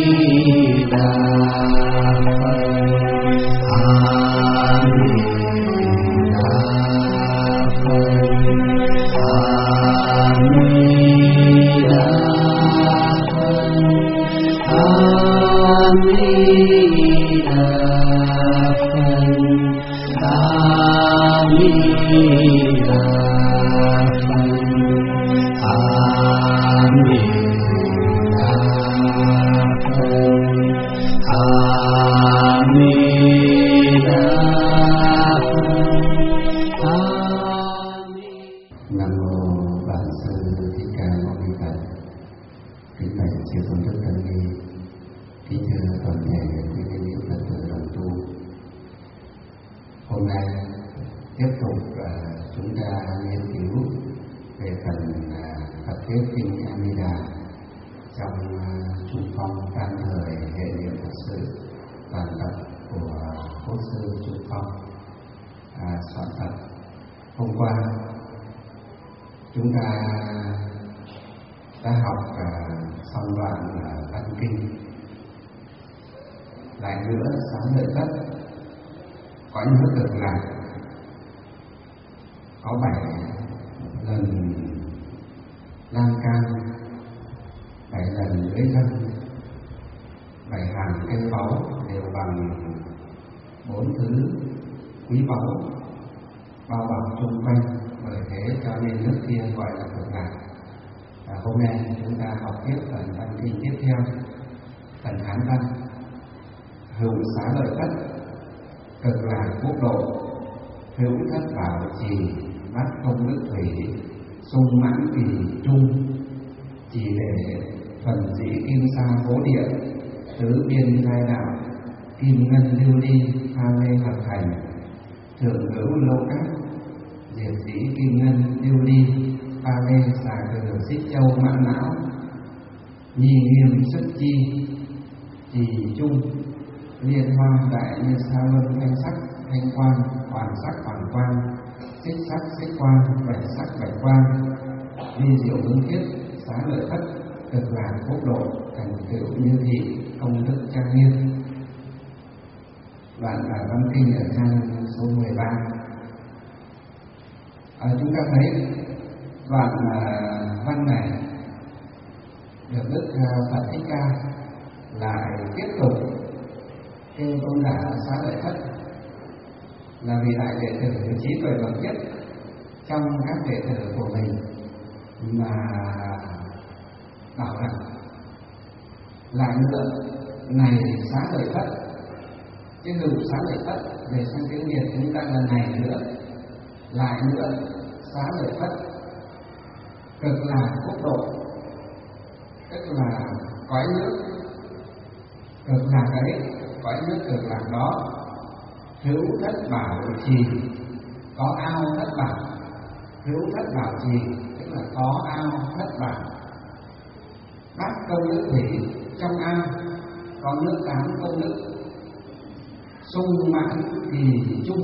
Chúng ta thấy đoạn văn này được Đức Phật Thích Ca lại tiếp tục kêu Tôn giả Xá Lợi Phất là vì đại đệ tử trí tuệ bậc nhất trong các đệ tử của mình mà bảo rằng lại nữa này Xá Lợi Phất, chứ đừng Xá Lợi Phất về sang tiếng Việt chúng ta là này nữa, lại nữa Xá Lợi Phất cực lạc quốc độ, tức là cõi nước cực lạc ấy, cõi nước cực lạc đó hữu thất bảo trì, có ao thất bảo. Hữu thất bảo trì tức là có ao thất bảo. Bát công nước thủy, trong ao có nước 8 công đức. Sung mãn kỳ chung,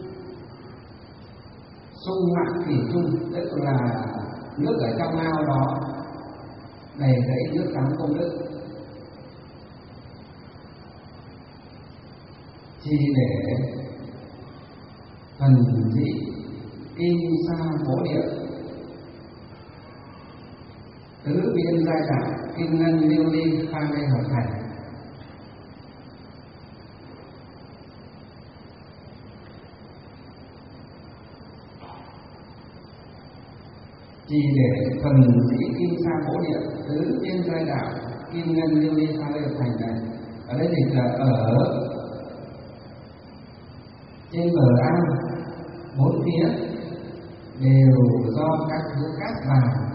sung mãn kỳ chung tức là nước ở trong ao đó đầy rẫy nước 8 công đức. Chỉ để thần dị kim sa bố địa, tứ biên giai đạo, kim ngân lưu ly pha lê hợp thành. Chỉ để thần dị kim sa bố địa, tứ biên giai đạo, kim ngân lưu ly pha lê hợp thành này. Ở đây thì là ở trên bờ ao bốn phía đều do các thứ cát vàng,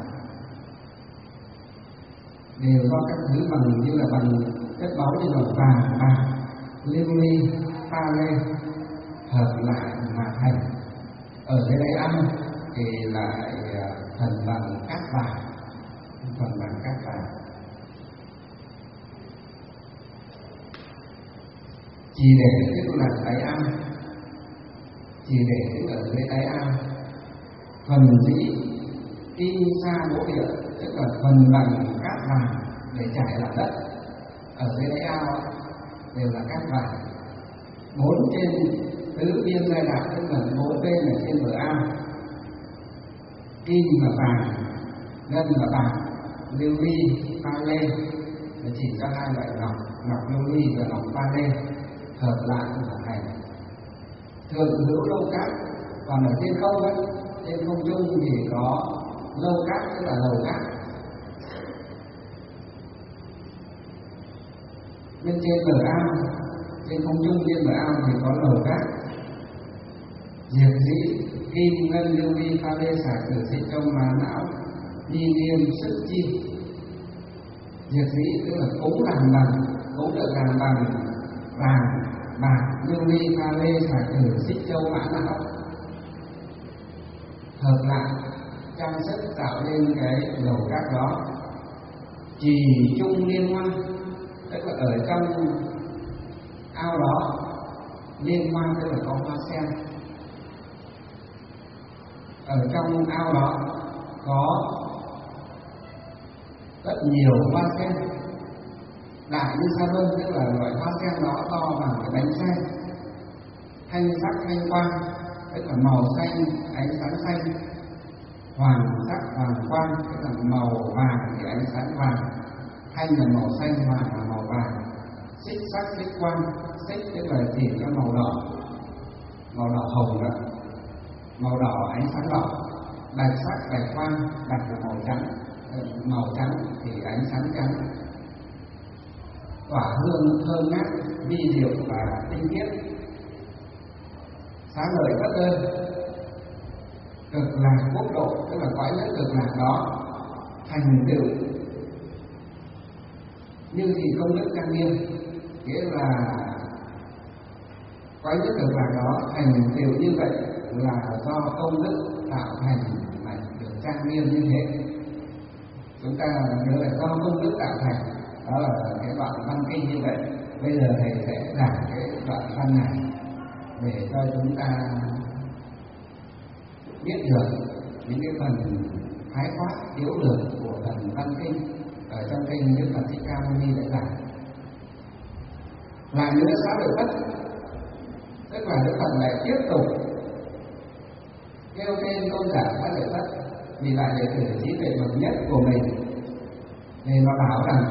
đều do các thứ bằng như là bằng chất báu như là vàng, bạc, lưu ly, pha lê hợp lại mà thành. Ở dưới đáy ao thì lại thần bằng cát vàng, thần bằng cát vàng. Chỉ để tức là đáy ao, chỉ để tức ở dưới đáy ao. Phần dĩ kim sa bố địa tức là phần bằng cát vàng để trải lại đất. ở dưới đáy ao đều là cát vàng. 4 trên tứ biên giai đoạn, tức là 4 bên ở trên bờ ao, kim và vàng, ngân và bạc, lưu ly, pha lê, chỉ cho 2 loại ngọc, ngọc lưu ly và ngọc pha lê, hợp lại là thành. Thường hữu lâu cát, còn ở trên không ấy, trên không trung thì có lâu cát, tức là lầu cát. Bên trên bờ ao, trên không trung trên bờ ao thì có lầu cát. Diệt dĩ, kim, ngân, lưu ly, pha lê, xà cừ, xích châu, má não, ni niêm, sức chi. Diệt dĩ tức là cúng làm bằng, cúng được làm bằng vàng, bạc, lưu ly, pha lê, xà cừ, xích châu, mã não, hợp lại trang sức tạo nên cái lầu cát đó. Trì trung liên hoa, tức là ở trong ao đó liên hoa, tức là có hoa sen. Ở trong ao đó có rất nhiều hoa sen, đại như sa bông, tức là loại hoa sen đó to bằng cái bánh xe, thanh sắc thanh quang, tức là màu xanh, ánh sáng xanh, hoàng sắc hoàng quang, tức là màu vàng thì ánh sáng vàng, thanh là màu xanh, vàng là màu vàng, xích sắc xích quang, xích tức là chỉ cho màu đỏ hồng đó, màu đỏ ánh sáng đỏ, bạch sắc bạch quang, bạch là màu trắng thì ánh sáng trắng, tỏa hương thơm ngát, vi diệu và tinh khiết, xá lợi bất đơn, cực lạc quốc độ, tức là cõi nước cực lạc đó thành tựu như gì công đức trang nghiêm, nghĩa là cõi nước cực lạc đó thành tựu như vậy là do công đức tạo thành mà được trang nghiêm như thế. Chúng ta nhớ là do công đức tạo thành, đó là cái đoạn văn kinh như vậy. Bây giờ thầy sẽ giảng cái đoạn văn này để cho chúng ta biết được những cái phần khái quát yếu lược của phần văn kinh ở trong kinh Đức Phật Thích Ca Mâu Ni đã giảng. Lại nữa xá lợi Phất, tức là Đức Phật lại tiếp tục kêu tên tôn giả xá lợi Phất vì đại đệ tử trí tuệ bậc nhất của mình, để mà bảo rằng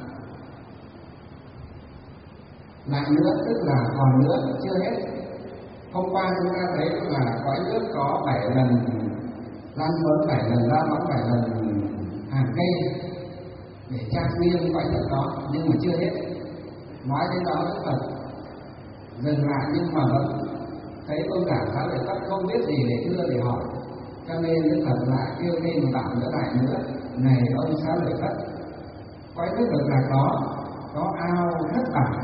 lại nữa, tức là còn nữa chưa hết. Hôm qua chúng ta thấy là cõi nước có 7 lần lan phấn, 7 lần la bóng, 7 lần hàng cây để trang nghiêm cõi nước đó, nhưng mà chưa hết. Nói đến đó Đức Phật dừng lại, nhưng mà vẫn thấy tôn giả xá lợi Phất không biết gì để thưa để hỏi, cho nên Đức Phật lại kêu lên bảo nữa lại nữa: này ông xá lợi Phất, cõi nước cực lạc đó có ao thất bảo.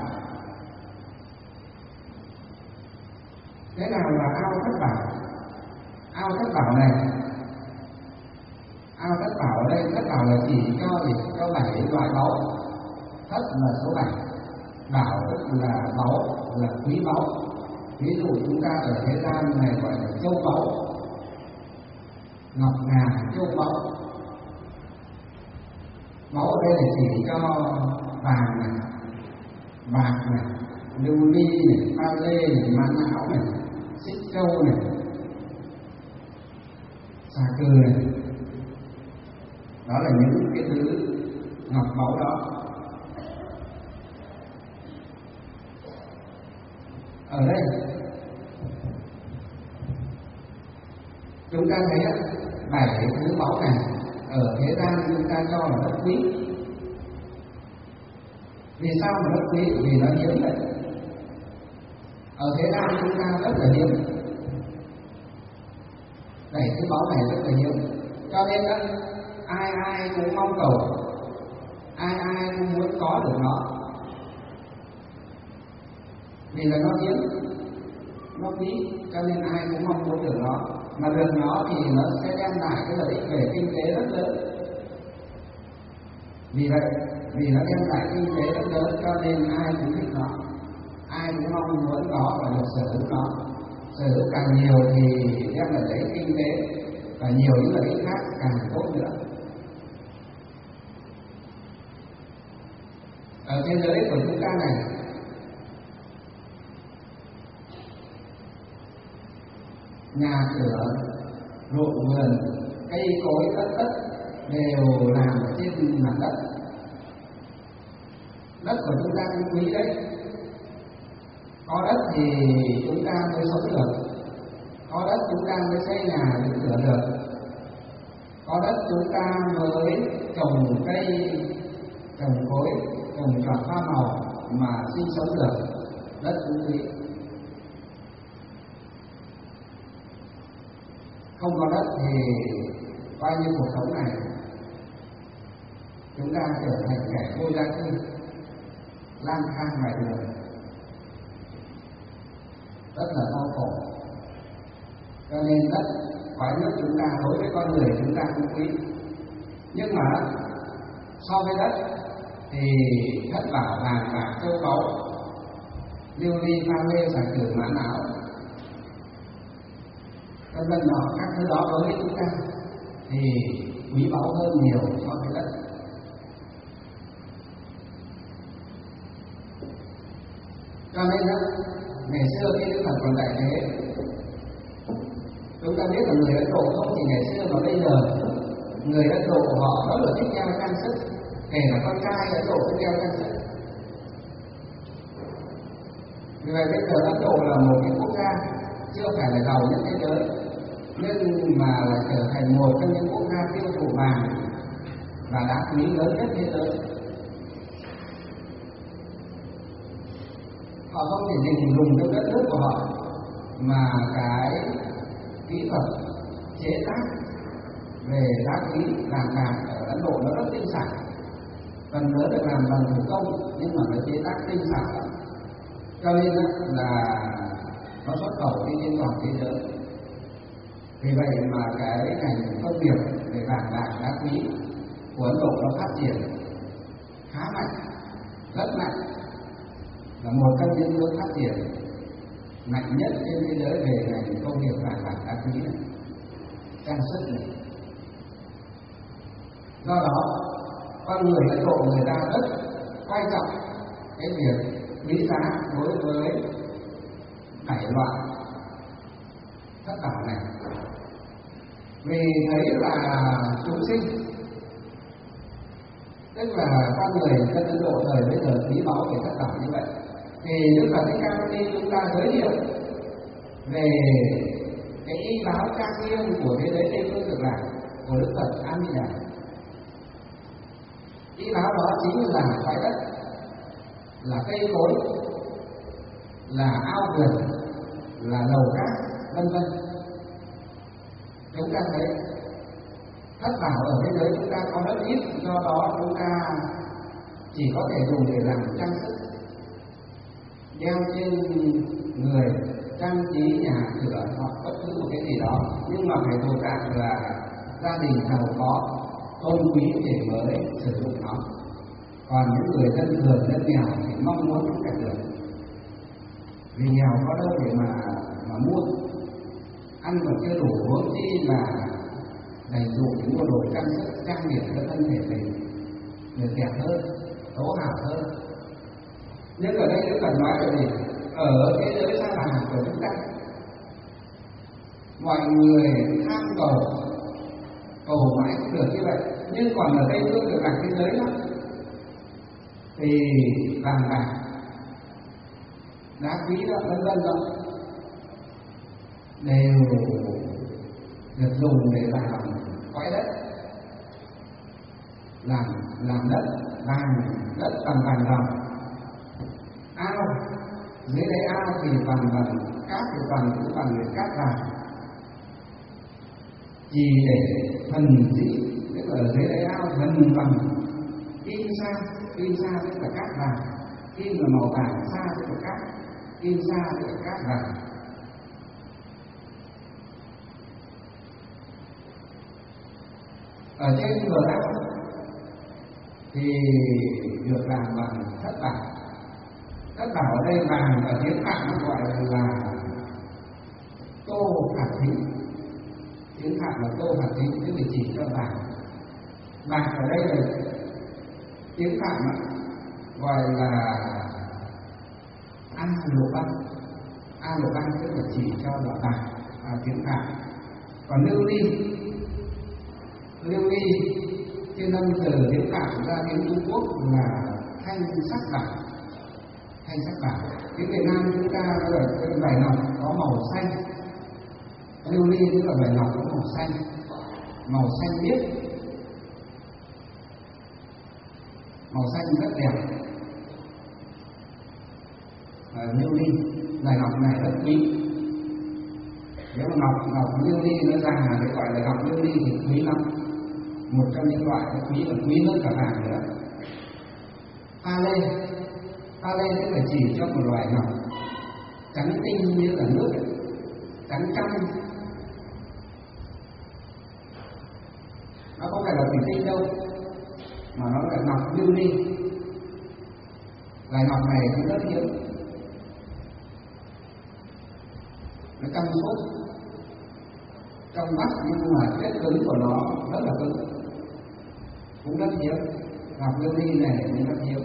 Thế nào là ao thất bảo? Ao thất bảo này, ao thất bảo ở đây, thất bảo là chỉ cho 7 loại báu. Thất là số 7, bảo tức là báu, là quý báu. Ví dụ chúng ta ở thế gian này gọi là châu báu, ngọc ngà, châu báu. Báu ở đây là chỉ cho vàng này, bạc này, lưu ly này, pha lê này, mã não này, xích châu này, xà cừ này. Đó là những cái thứ ngọc báu đó. Ở đây chúng ta thấy 7 thứ báu này ở thế gian chúng ta cho là rất quý. Vì sao mà rất quý? Vì nó hiếm vậy. Ở thế gian chúng ta rất là hiếm, 7 thứ báu này rất là hiếm, cho nên đó, ai cũng mong cầu, ai cũng muốn có được nó, vì là nó hiếm, nó quý, cho nên ai cũng mong muốn được nó. Mà được nó thì nó sẽ đem lại cái lợi ích về kinh tế rất lớn. Vì vậy, vì nó đem lại kinh tế rất lớn cho nên ai cũng thích nó, ai cũng mong muốn có và được sở hữu nó. Sở hữu càng nhiều thì đem lại lợi ích kinh tế, và nhiều những lợi ích khác càng tốt nữa. ở thế giới của chúng ta này, nhà cửa, ruộng vườn, cây cối, đất đều làm ở trên mặt đất. Đất của chúng ta cũng quý đấy. Có đất thì chúng ta mới sống được, có đất chúng ta mới xây nhà dựng cửa được, có đất chúng ta mới trồng cây, trồng cối, trồng trọt hoa màu mà sinh sống được. Đất cũng quý. Không có đất thì bao nhiêu cuộc sống này chúng ta trở thành kẻ vô gia cư, lang thang ngoài đường, rất là đau khổ. Cho nên đất cõi nước chúng ta đối với con người chúng ta cũng quý. Nhưng mà so với đất thì thất bảo vàng bạc châu báu, lưu ly pha lê sạc tử mãn áo, vân vân đó, các thứ đó đối với chúng ta thì quý báu hơn nhiều so với đất. Cho nên đó, ngày xưa khi Đức Phật còn tại thế, chúng ta biết là người Ấn Độ không thì ngày xưa mà bây giờ người Ấn Độ của họ rất là thích đeo trang sức, kể là con trai Ấn Độ cũng đeo trang sức. Vì vậy bây giờ Ấn Độ là một cái quốc gia chưa phải là giàu nhất thế giới, nhưng mà là trở thành một trong những quốc gia tiêu thụ vàng và đá quý lớn nhất thế giới. Họ không chỉ dùng trong đất nước của họ, mà cái kỹ thuật chế tác về đá quý vàng bạc ở Ấn Độ nó rất tinh xảo, phần lớn được làm bằng thủ công nhưng mà nó chế tác tinh xảo lắm. Cho nên là nó xuất khẩu đi trên toàn thế giới. Vì vậy mà cái ngành công nghiệp về vàng bạc đá quý của Ấn Độ nó phát triển khá mạnh, rất mạnh, là một trong những nước phát triển mạnh nhất trên thế giới về ngành công nghiệp vàng bạc đá quý này, trang sức này. Do đó con người Ấn Độ người ta rất quan trọng cái việc quý giá đối với 7 loại thất bảo này, vì thấy là chúng sinh, tức là con người dân Ấn Độ thời bây giờ quý báu về thất bảo như vậy, thì Đức Phật Thích Ca Mâu Ni chúng ta giới thiệu về cái y báo trang nghiêm của thế giới Tây phương Cực Lạc của Đức Phật A Di Đà. Y báo đó chính là cõi đất, là cây cối, là ao vườn, là lầu cát, vân vân. Chúng ta thấy thất bảo ở thế giới chúng ta có rất ít, do đó chúng ta chỉ có thể dùng để làm trang sức, đeo trên người, trang trí nhà cửa hoặc bất cứ một cái gì đó, nhưng mà phải thuộc dạng là gia đình giàu có, tôn quý để mới sử dụng nó. Còn những người dân thường, dân nghèo thì mong muốn không đạt được, vì nghèo có đâu để mà mua, ăn còn chưa đủ, huống chi là dành dụ để mua đồ trang sức trang điểm cho thân thể mình được đẹp hơn, tố hào hơn. Nhưng ở đây Đức Phật nói là gì? Ở thế giới sa đà của chúng ta, mọi người tham cầu mãi cũng được như vậy, nhưng còn ở Tây phương Cực Lạc thế giới đó thì vàng bạc đá quý đó, vân vân đó đều được dùng để làm cõi đất, làm đất vàng, đất bằng vàng ròng. Ao dưới đáy ao thì bằng cát, thì cũng bằng cát vàng, chỉ để thần dĩ, tức là dưới đáy ao thần bằng kim sa tức là cát vàng, kim là màu vàng, sa tức là cát, kim sa tức là cát vàng. Ở trên bờ ao thì được làm bằng thất bảo. Thất bảo ở đây vàng ở tiếng Phạn gọi là tô phạt thính, tiếng Phạn là tô phạt thính, tức là chỉ cho vàng. Bạc ở đây là tiếng Phạn gọi là A Lô Băng. A Lô Băng tức là chỉ cho là bạc tiếng Phạn. Còn lưu ly trên âm từ tiếng Phạn ra tiếng Trung Quốc là thanh sắc bạc. Thanh sắc bạc. Tiếng Việt Nam chúng ta gọi là vải ngọc có màu xanh. Lưu ly tức là vải ngọc có màu xanh biếc, màu xanh rất đẹp. Lưu ly vải ngọc này rất quý. Nếu mà ngọc lưu ly nó già để gọi là ngọc lưu ly thì quý lắm. Một trong những loại quý và quý hơn cả vàng nữa. Pha lê tức là chỉ cho một loại ngọc trắng tinh như là nước, trắng trong. Nó không phải là thủy tinh đâu, mà nó là ngọc lưu ly. Loại ngọc này cũng rất hiếm, nó trong suốt, trong vắt nhưng mà chất cứng của nó rất là cứng, cũng rất hiếm. Ngọc lưu ly này cũng rất hiếm.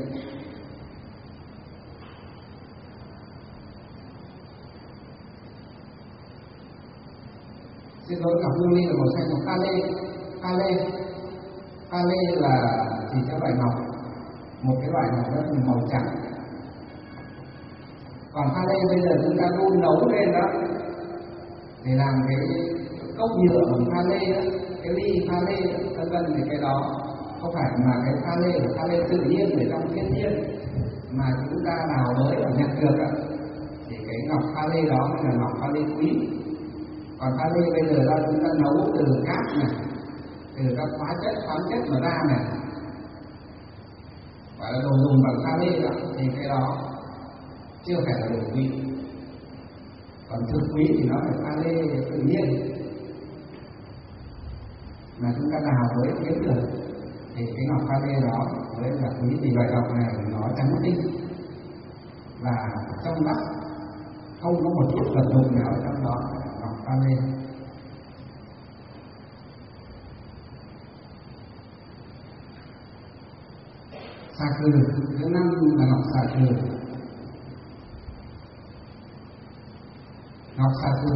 Xin lỗi, ngọc lưu ly là màu xanh. Còn pha lê là chỉ cho loại ngọc, một cái loại ngọc rất là màu trắng. Còn pha lê bây giờ chúng ta đun nấu lên đó để làm cái cốc nhựa bằng pha lê đó, cái ly pha lê vân vân, thì cái đó không phải mà cái pha lê tự nhiên ở trong thiên nhiên mà chúng ta đào bới và nhặt được đó. Thì cái ngọc pha lê đó là ngọc pha lê quý. Còn pha lê bây giờ là chúng ta nấu từ cát này, từ các khoáng chất mà ra này, gọi là đồ dùng bằng pha lê đó, thì cái đó chưa phải là đồ quý. Còn thực quý thì nó phải pha lê tự nhiên mà chúng ta đào với kiếm được, thì cái ngọc pha lê đó mới là quý. Vì loại ngọc này nó trắng tinh và trong vắt, không có một chút vật dụng nào ở trong đó. Ngọc pha lê. Xà cừ thứ năm là ngọc xà cừ. Ngọc xà cừ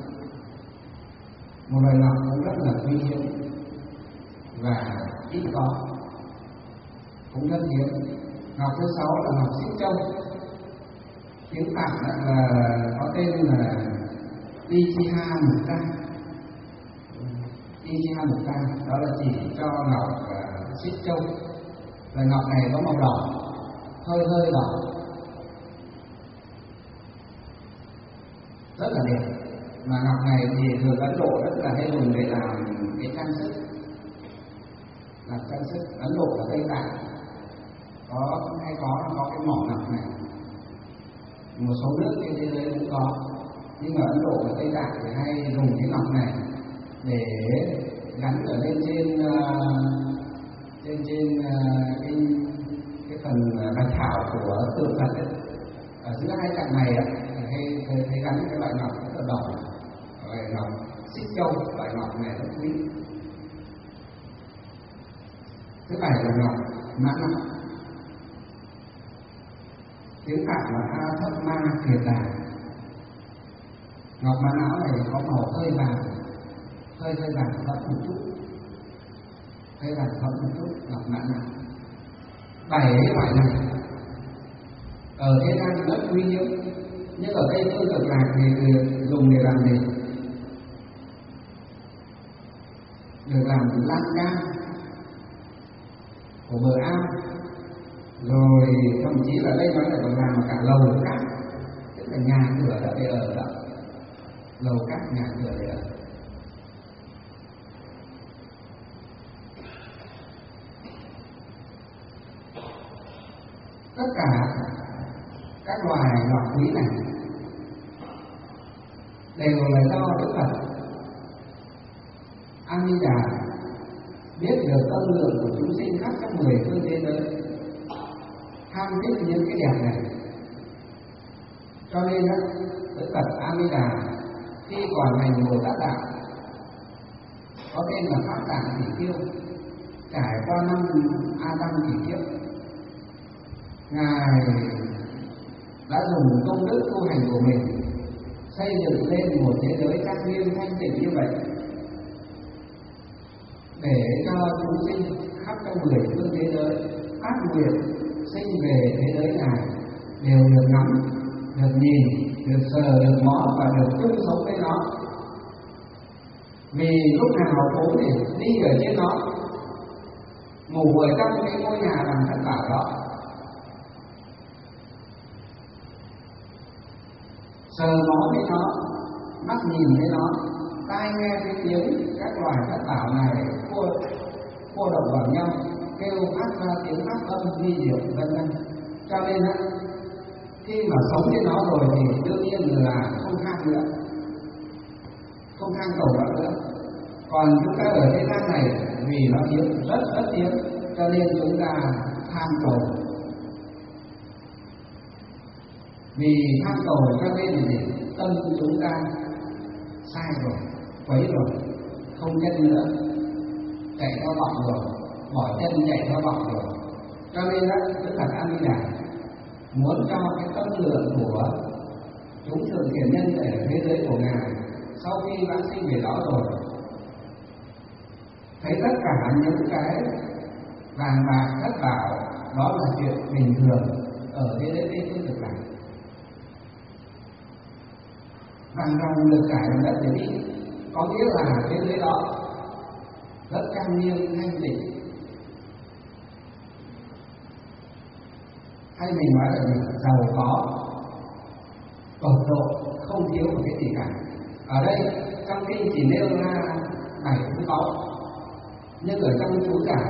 một loại ngọc cũng rất là quý hiếm và ít có, cũng rất hiếm. Ngọc thứ sáu là ngọc xích châu. Tiếng Phạn là có tên là Ichiha Mukta. Ichiha Mukta đó là chỉ cho ngọc xích châu. Loại ngọc này có màu đỏ, hơi đỏ, rất là đẹp. Mà ngọc này thì thường Ấn Độ rất là hay dùng để làm cái trang sức, làm trang sức. Ấn Độ và Tây Tạng có cái mỏ ngọc này. Một số nước trên thế giới cũng có, nhưng mà Ấn Độ và Tây Tạng thì hay dùng cái ngọc này để gắn ở lên trên cái phần bạch thảo của tượng Phật ấy. Ở giữa hai cạnh này hay gắn cái loại ngọc rất là đỏ, loại ngọc xích châu. Loại ngọc này rất quý. Thứ bảy là ngọc mã não. Tiếng Phạn là A Thất Ma Kiệt Đà. Ngọc mã não này có màu hơi vàng thẫm một chút, ngọc mã não. 7 loại này ở thế gian rất quý hiếm, nhưng ở Tây Phương Cực Lạc thì dùng để làm gì? Được làm lan can của bờ ao, rồi thậm chí là đây nói là còn làm cả lầu cát, tức là nhà cửa để ở đó, lầu cát nhà cửa để ở. Tất cả các loài ngọc quý này đều là do Đức Phật A Di Đà biết được tâm lượng của chúng sinh khắp các 10 phương thế giới, tham thích những cái đẹp này. Cho nên đó, Đức Phật A Di Đà khi còn hành Bồ Tát đạo có tên là Pháp Tạng Tỷ Kiêu, trải qua 5 A Tăng Tỷ Kiếp, Ngài đã dùng công đức tu hành của mình xây dựng lên một thế giới trang nghiêm thanh tịnh như vậy, để cho chúng sinh khắp trong 10 phương thế giới phát nguyện sinh về thế giới này đều được ngắm, được nhìn, được sờ, được mó và được chung sống với nó. Vì lúc nào cũng để đi ở trên nó, ngủ ở trong cái ngôi nhà bằng thất bảo đó, sờ mó với nó, mắt nhìn với nó, tai nghe cái tiếng các loài thất bảo này khô động vào nhau, kêu phát ra tiếng phát âm vi diệu vân vân. Cho nên á, khi mà sống với nó rồi thì đương nhiên là không ham nữa, không ham cầu nó nữa. Còn chúng ta ở thế gian này vì nó hiếm, rất hiếm, cho nên chúng ta tham cầu. Vì tham cầu cho nên thì tâm chúng ta sai rồi, quấy rồi, không chân nữa, chạy theo vọng rồi, bỏ chân chạy theo vọng rồi. Cho nên đó, Đức Phật A Di Đà muốn cho cái tâm lượng của chúng thượng thiện nhân ở thế giới của Ngài sau khi vãng sinh về đó rồi, thấy tất cả những cái vàng bạc thất bảo đó là chuyện bình thường ở thế giới Tây phương cực lạc. Vàng ròng được trải bằng đất để đi, có nghĩa là thế giới đó rất trang nghiêm thanh tịnh. Hay mình nói là mình giàu có, tột độ, không thiếu một cái gì cả. Ở đây trong kinh chỉ nêu ra 7 thứ báu, nhưng ở trong chú giải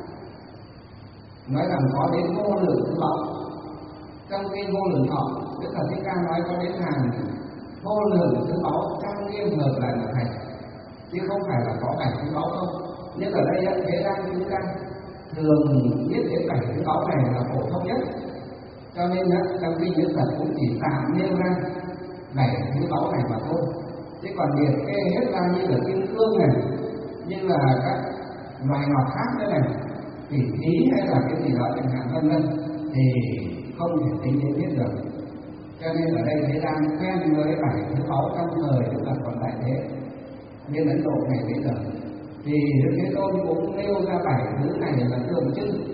nói rằng có đến vô lượng thứ báu. Trong kinh Vô Lượng Thọ, Đức Phật Thích Ca nói có đến hàng vô lượng thứ báu trang nghiêm hợp lại một thành, chứ không phải là có 7 thứ báu không. Nhưng ở đây thế gian chúng ta thường biết đến 7 thứ báu này là phổ thông nhất, cho nên trong kinh Đức Phật cũng chỉ tạm nêu ra 7 thứ báu này mà thôi. Chứ còn liệt kê hết ra như là kim cương này, như là các loài ngọc khác nữa này, tỷ thí hay là cái gì đó chẳng hạn vân vân, thì không thể tính đến hết được. Cho nên ở đây thế gian quen với 7 thứ báu trong thời Đức Phật còn tại thế, nên Ấn Độ ngày bây giờ thì Đức Thế Tôn cũng nêu ra 7 thứ này là tượng trưng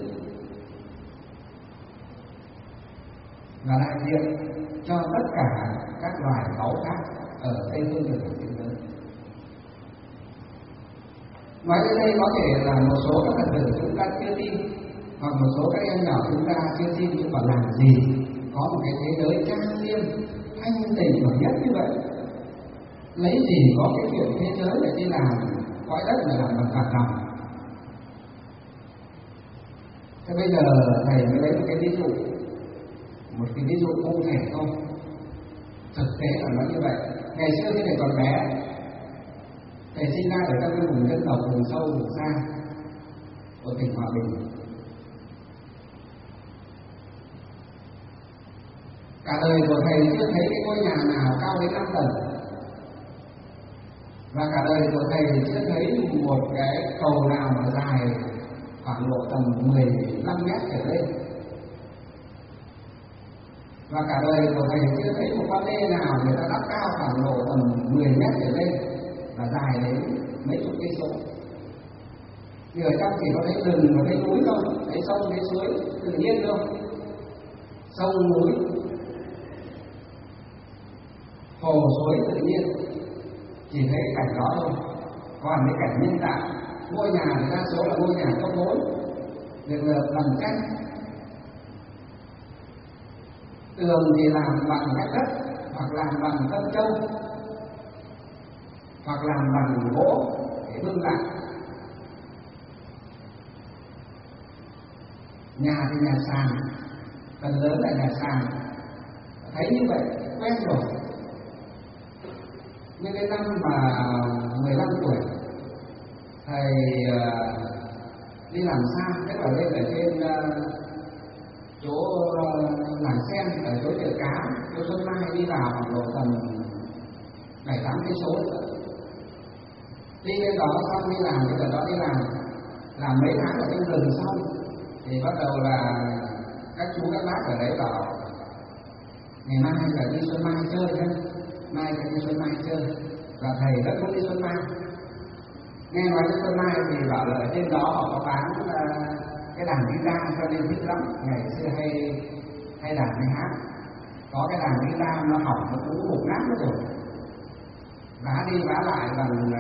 và đại diện cho tất cả các loài báu khác ở Tây phương cực lạc thế giới. Nói đến đây có thể là một số các Phật tử chúng ta chưa tin, hoặc một số các em nhỏ chúng ta chưa tin, nhưng mà làm gì có một cái thế giới trang nghiêm thanh tịnh và nhất như vậy, lấy gì có cái chuyện thế giới để đi làm cõi đất là làm bằng phạt lòng. Thế bây giờ thầy mới lấy một cái ví dụ cụ thể thôi. Thực tế là nó như vậy. Ngày xưa khi thầy còn bé, thầy sinh ra ở trong cái vùng dân tộc vùng sâu vùng xa của tỉnh Hòa Bình. Cả đời của thầy chưa thấy cái ngôi nhà nào cao đến 5 tầng, và cả đời của thầy chưa thấy một cái cầu nào mà dài khoảng độ tầm 15 mét trở lên, và cả đời của thầy chưa thấy một con đê nào người ta đắp cao khoảng độ tầm 10 mét trở lên và dài đến mấy chục cây số. Thì ở trong chỉ có thấy rừng và thấy núi thôi, thấy sông, thấy suối tự nhiên thôi, sông núi, hồ suối tự nhiên, chỉ thấy cái cảnh đó thôi. Còn cái cảnh nhân tạo, ngôi nhà thì đa số là ngôi nhà cấp 4, được lợp bằng tranh, tường thì làm bằng gạch đất, hoặc làm bằng tân châu, hoặc làm bằng gỗ để bưng lại. Nhà thì nhà sàn, phần lớn là nhà sàn. Thấy như vậy quen rồi. Nhưng cái năm mà 15 tuổi, thầy đi làm xa, tức là lên ở trên chỗ làng sen, ở chỗ chợ cá, chỗ Xuân Mai, đi vào khoảng độ tầm 7-8 cây số. Đi lên đó xong đi làm, cái đó đi làm mấy tháng ở trên rừng xong thì bắt đầu là các chú các bác ở đấy bảo ngày mai là đi Xuân Mai chơi nhé, mai phải đi Xuân Mai chơi, và thầy rất muốn đi Xuân Mai. Nghe nói đến Xuân Mai thì bảo là ở trên đó họ có bán cái đàn guitar cho nên thích lắm, ngày xưa hay đàn hay hát. Có cái đàn guitar nó hỏng nó cũng mục nát nữa rồi, vá đi vá lại bằng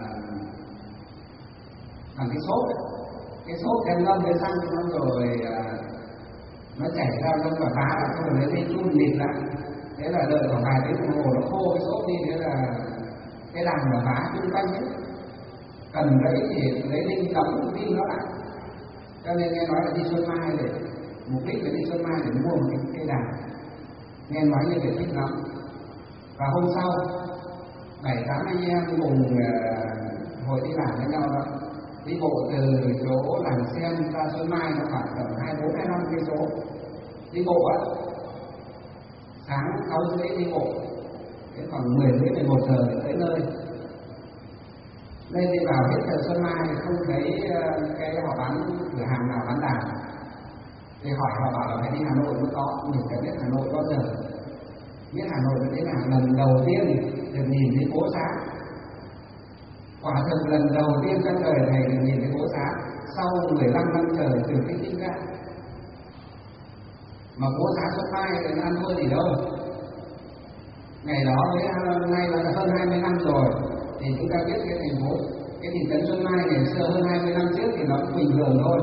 cái xốp ấy. Cái xốp đem ngâm với xăng xong rồi nó chảy ra nó và vá lại xong rồi lấy đi chun nịt lại. Thế là đợi khoảng vài tiếng đồng hồ nó khô cái xốp đi, thế là cái đàn mà vá chung quanh ấy cần lấy thì lấy đinh đóng đinh nó lại. Cho nên nghe nói là đi Xuân Mai để mục đích là đi Xuân Mai để mua một cái đàn. Nghe nói như vậy thích lắm. Và hôm sau 7-8 anh em cùng hội đi làm với nhau đó, đi bộ từ chỗ làng Sen ra Xuân Mai nó khoảng tầm 24-25 cây số. Đi bộ á, sáng 6 rưỡi đi bộ, đến khoảng 10 rưỡi 11 giờ tới nơi. Lên đi vào hết chợ Xuân Mai không thấy cái họ bán cửa hàng nào bán đàn. Thì hỏi họ bảo là phải đi Hà Nội mới có, mình phải biết Hà Nội bao giờ. Biết Hà Nội như thế nào, lần đầu tiên được nhìn thấy phố xá. Quả thực lần đầu tiên trong đời thầy được nhìn thấy phố xá sau 15 năm trời từ cái sinh ra. Mà phố xá Xuân Mai thì nó ăn thua gì đâu. Ngày đó với nay là hơn 20 năm rồi, thì chúng ta biết cái thành phố, cái thị trấn Xuân Mai ngày xưa hơn 20 năm trước thì nó cũng bình thường thôi,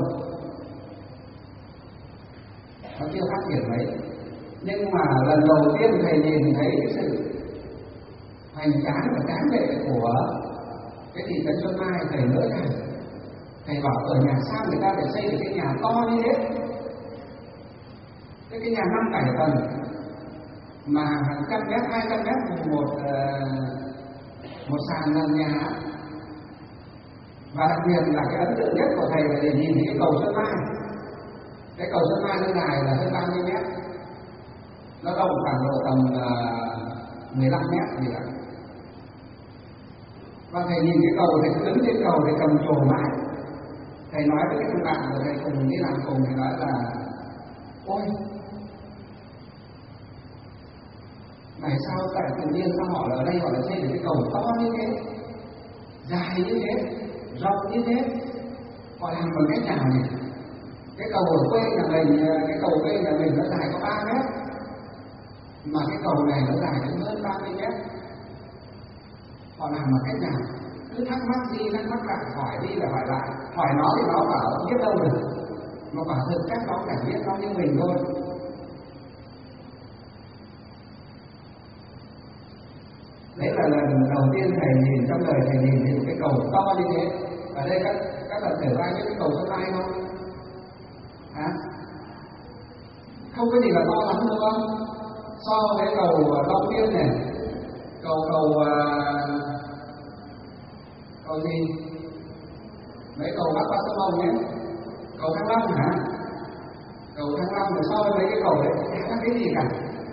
nó chưa phát triển mấy. Nhưng mà lần đầu tiên thầy nhìn thấy cái sự hoành tráng và tráng lệ của cái thị trấn Xuân Mai, thầy ngỡ ngàng. Thầy bảo ở nhà sao người ta phải xây được cái nhà to như thế, cái nhà 5-7 tầng mà hàng trăm mét, 200 mét một sàn nền nhà. Và đặc biệt là cái ấn tượng nhất của thầy là để nhìn thấy cái cầu Xuân Mai. Cái cầu Xuân Mai nó dài là hơn 30 mét, nó rộng khoảng độ tầm 15 mét gì đó. Và thầy nhìn cái cầu, thầy cứ đứng trên cầu, thầy cầm trồ mãi. Thầy nói với cái thằng bạn của thầy cùng đi làm cùng, thầy nói là ôi, tại sao tại tự nhiên sao họ ở đây họ lại xây được cái cầu to như thế, dài như thế, rộng như thế, họ làm bằng cách nào nhỉ? Cái cầu ở quê nhà mình, cái cầu quê nhà mình nó dài có 3 mét, mà cái cầu này nó dài đến hơn 30 mét. Họ làm bằng cách nào? Cứ thắc mắc đi thắc mắc lại, hỏi đi là hỏi lại, hỏi nó thì nó bảo biết đâu được, mà bảo thực chắc nó phải biết nó như mình thôi. Đấy là lần đầu tiên thầy nhìn trong đời, thầy nhìn thấy một cái cầu to như thế. Ở đây các bạn thử ai biết cái cầu Xuân Mai không? Hả? Không có gì là to lắm đúng không? So với cầu Long Biên này, cầu gì? Mấy cầu Bắc Qua Sông Hồng nhé, cầu Thăng Long hả? Cầu Thăng Long thì so với mấy cái cầu đấy chả là cái gì cả.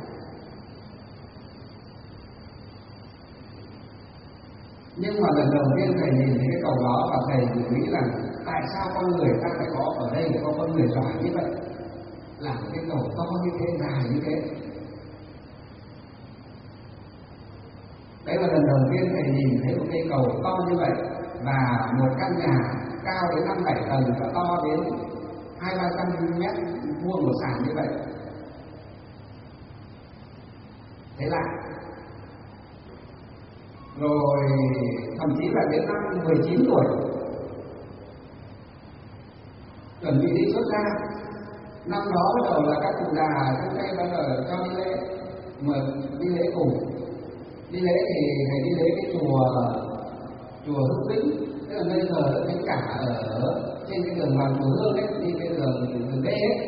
Nhưng mà lần đầu tiên thầy nhìn thấy cái cầu đó và thầy nghĩ rằng tại sao con người ta phải có ở đây để có con người giỏi như vậy, làm cái cầu to như thế, dài như thế. Đấy là lần đầu tiên thầy nhìn thấy một cây cầu to như vậy, và một căn nhà cao đến 5-7 tầng và to đến 200-300 mét vuông một sàn như vậy. Thế lạ. Rồi thậm chí là đến năm 19 tuổi chuẩn bị đi xuất gia. Năm đó bắt đầu là các cụ già trong đây bắt đầu cho đi lễ, mà đi lễ cùng. Đi lễ thì thầy đi lễ cái chùa Hữu Vĩnh, tức là nơi thờ thánh cả ở trên cái đường vào chùa Hương ấy, đi cái đường D ấy,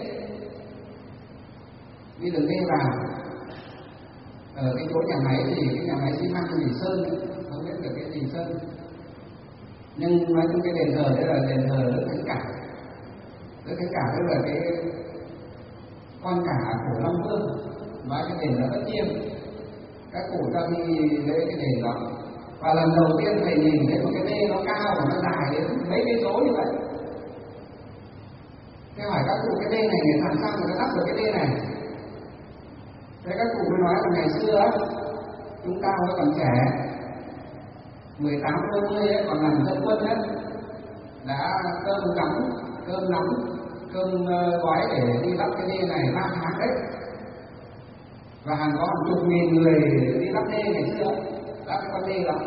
đi đường D vào. Ở cái chỗ nhà máy thì cái nhà máy xi măng gì Sơn ấy, không biết được cái gì Sơn. Nhưng nói chung cái đền thờ đấy là đền thờ Đức Thánh Cả. Đức Thánh Cả tức là cái con cả của Long Vương, và cái đền đó rất chiêm. Các cụ cho đi lễ cái đền đó. Và lần đầu tiên thầy nhìn thấy một cái đê nó cao và nó dài đến mấy cây số như vậy. Thế hỏi các cụ cái đê này người làm sao người ta đắp được cái đê này? Thế các cụ mới nói là ngày xưa chúng ta mới còn trẻ, 18 20 ấy, còn làm dân quân ấy, đã cơm nắm, cơm gói để đi lắp cái đê này 3 tháng đấy. Và hàng có hàng chục nghìn người đi lắp đê ngày xưa, lắp cái con đê đó.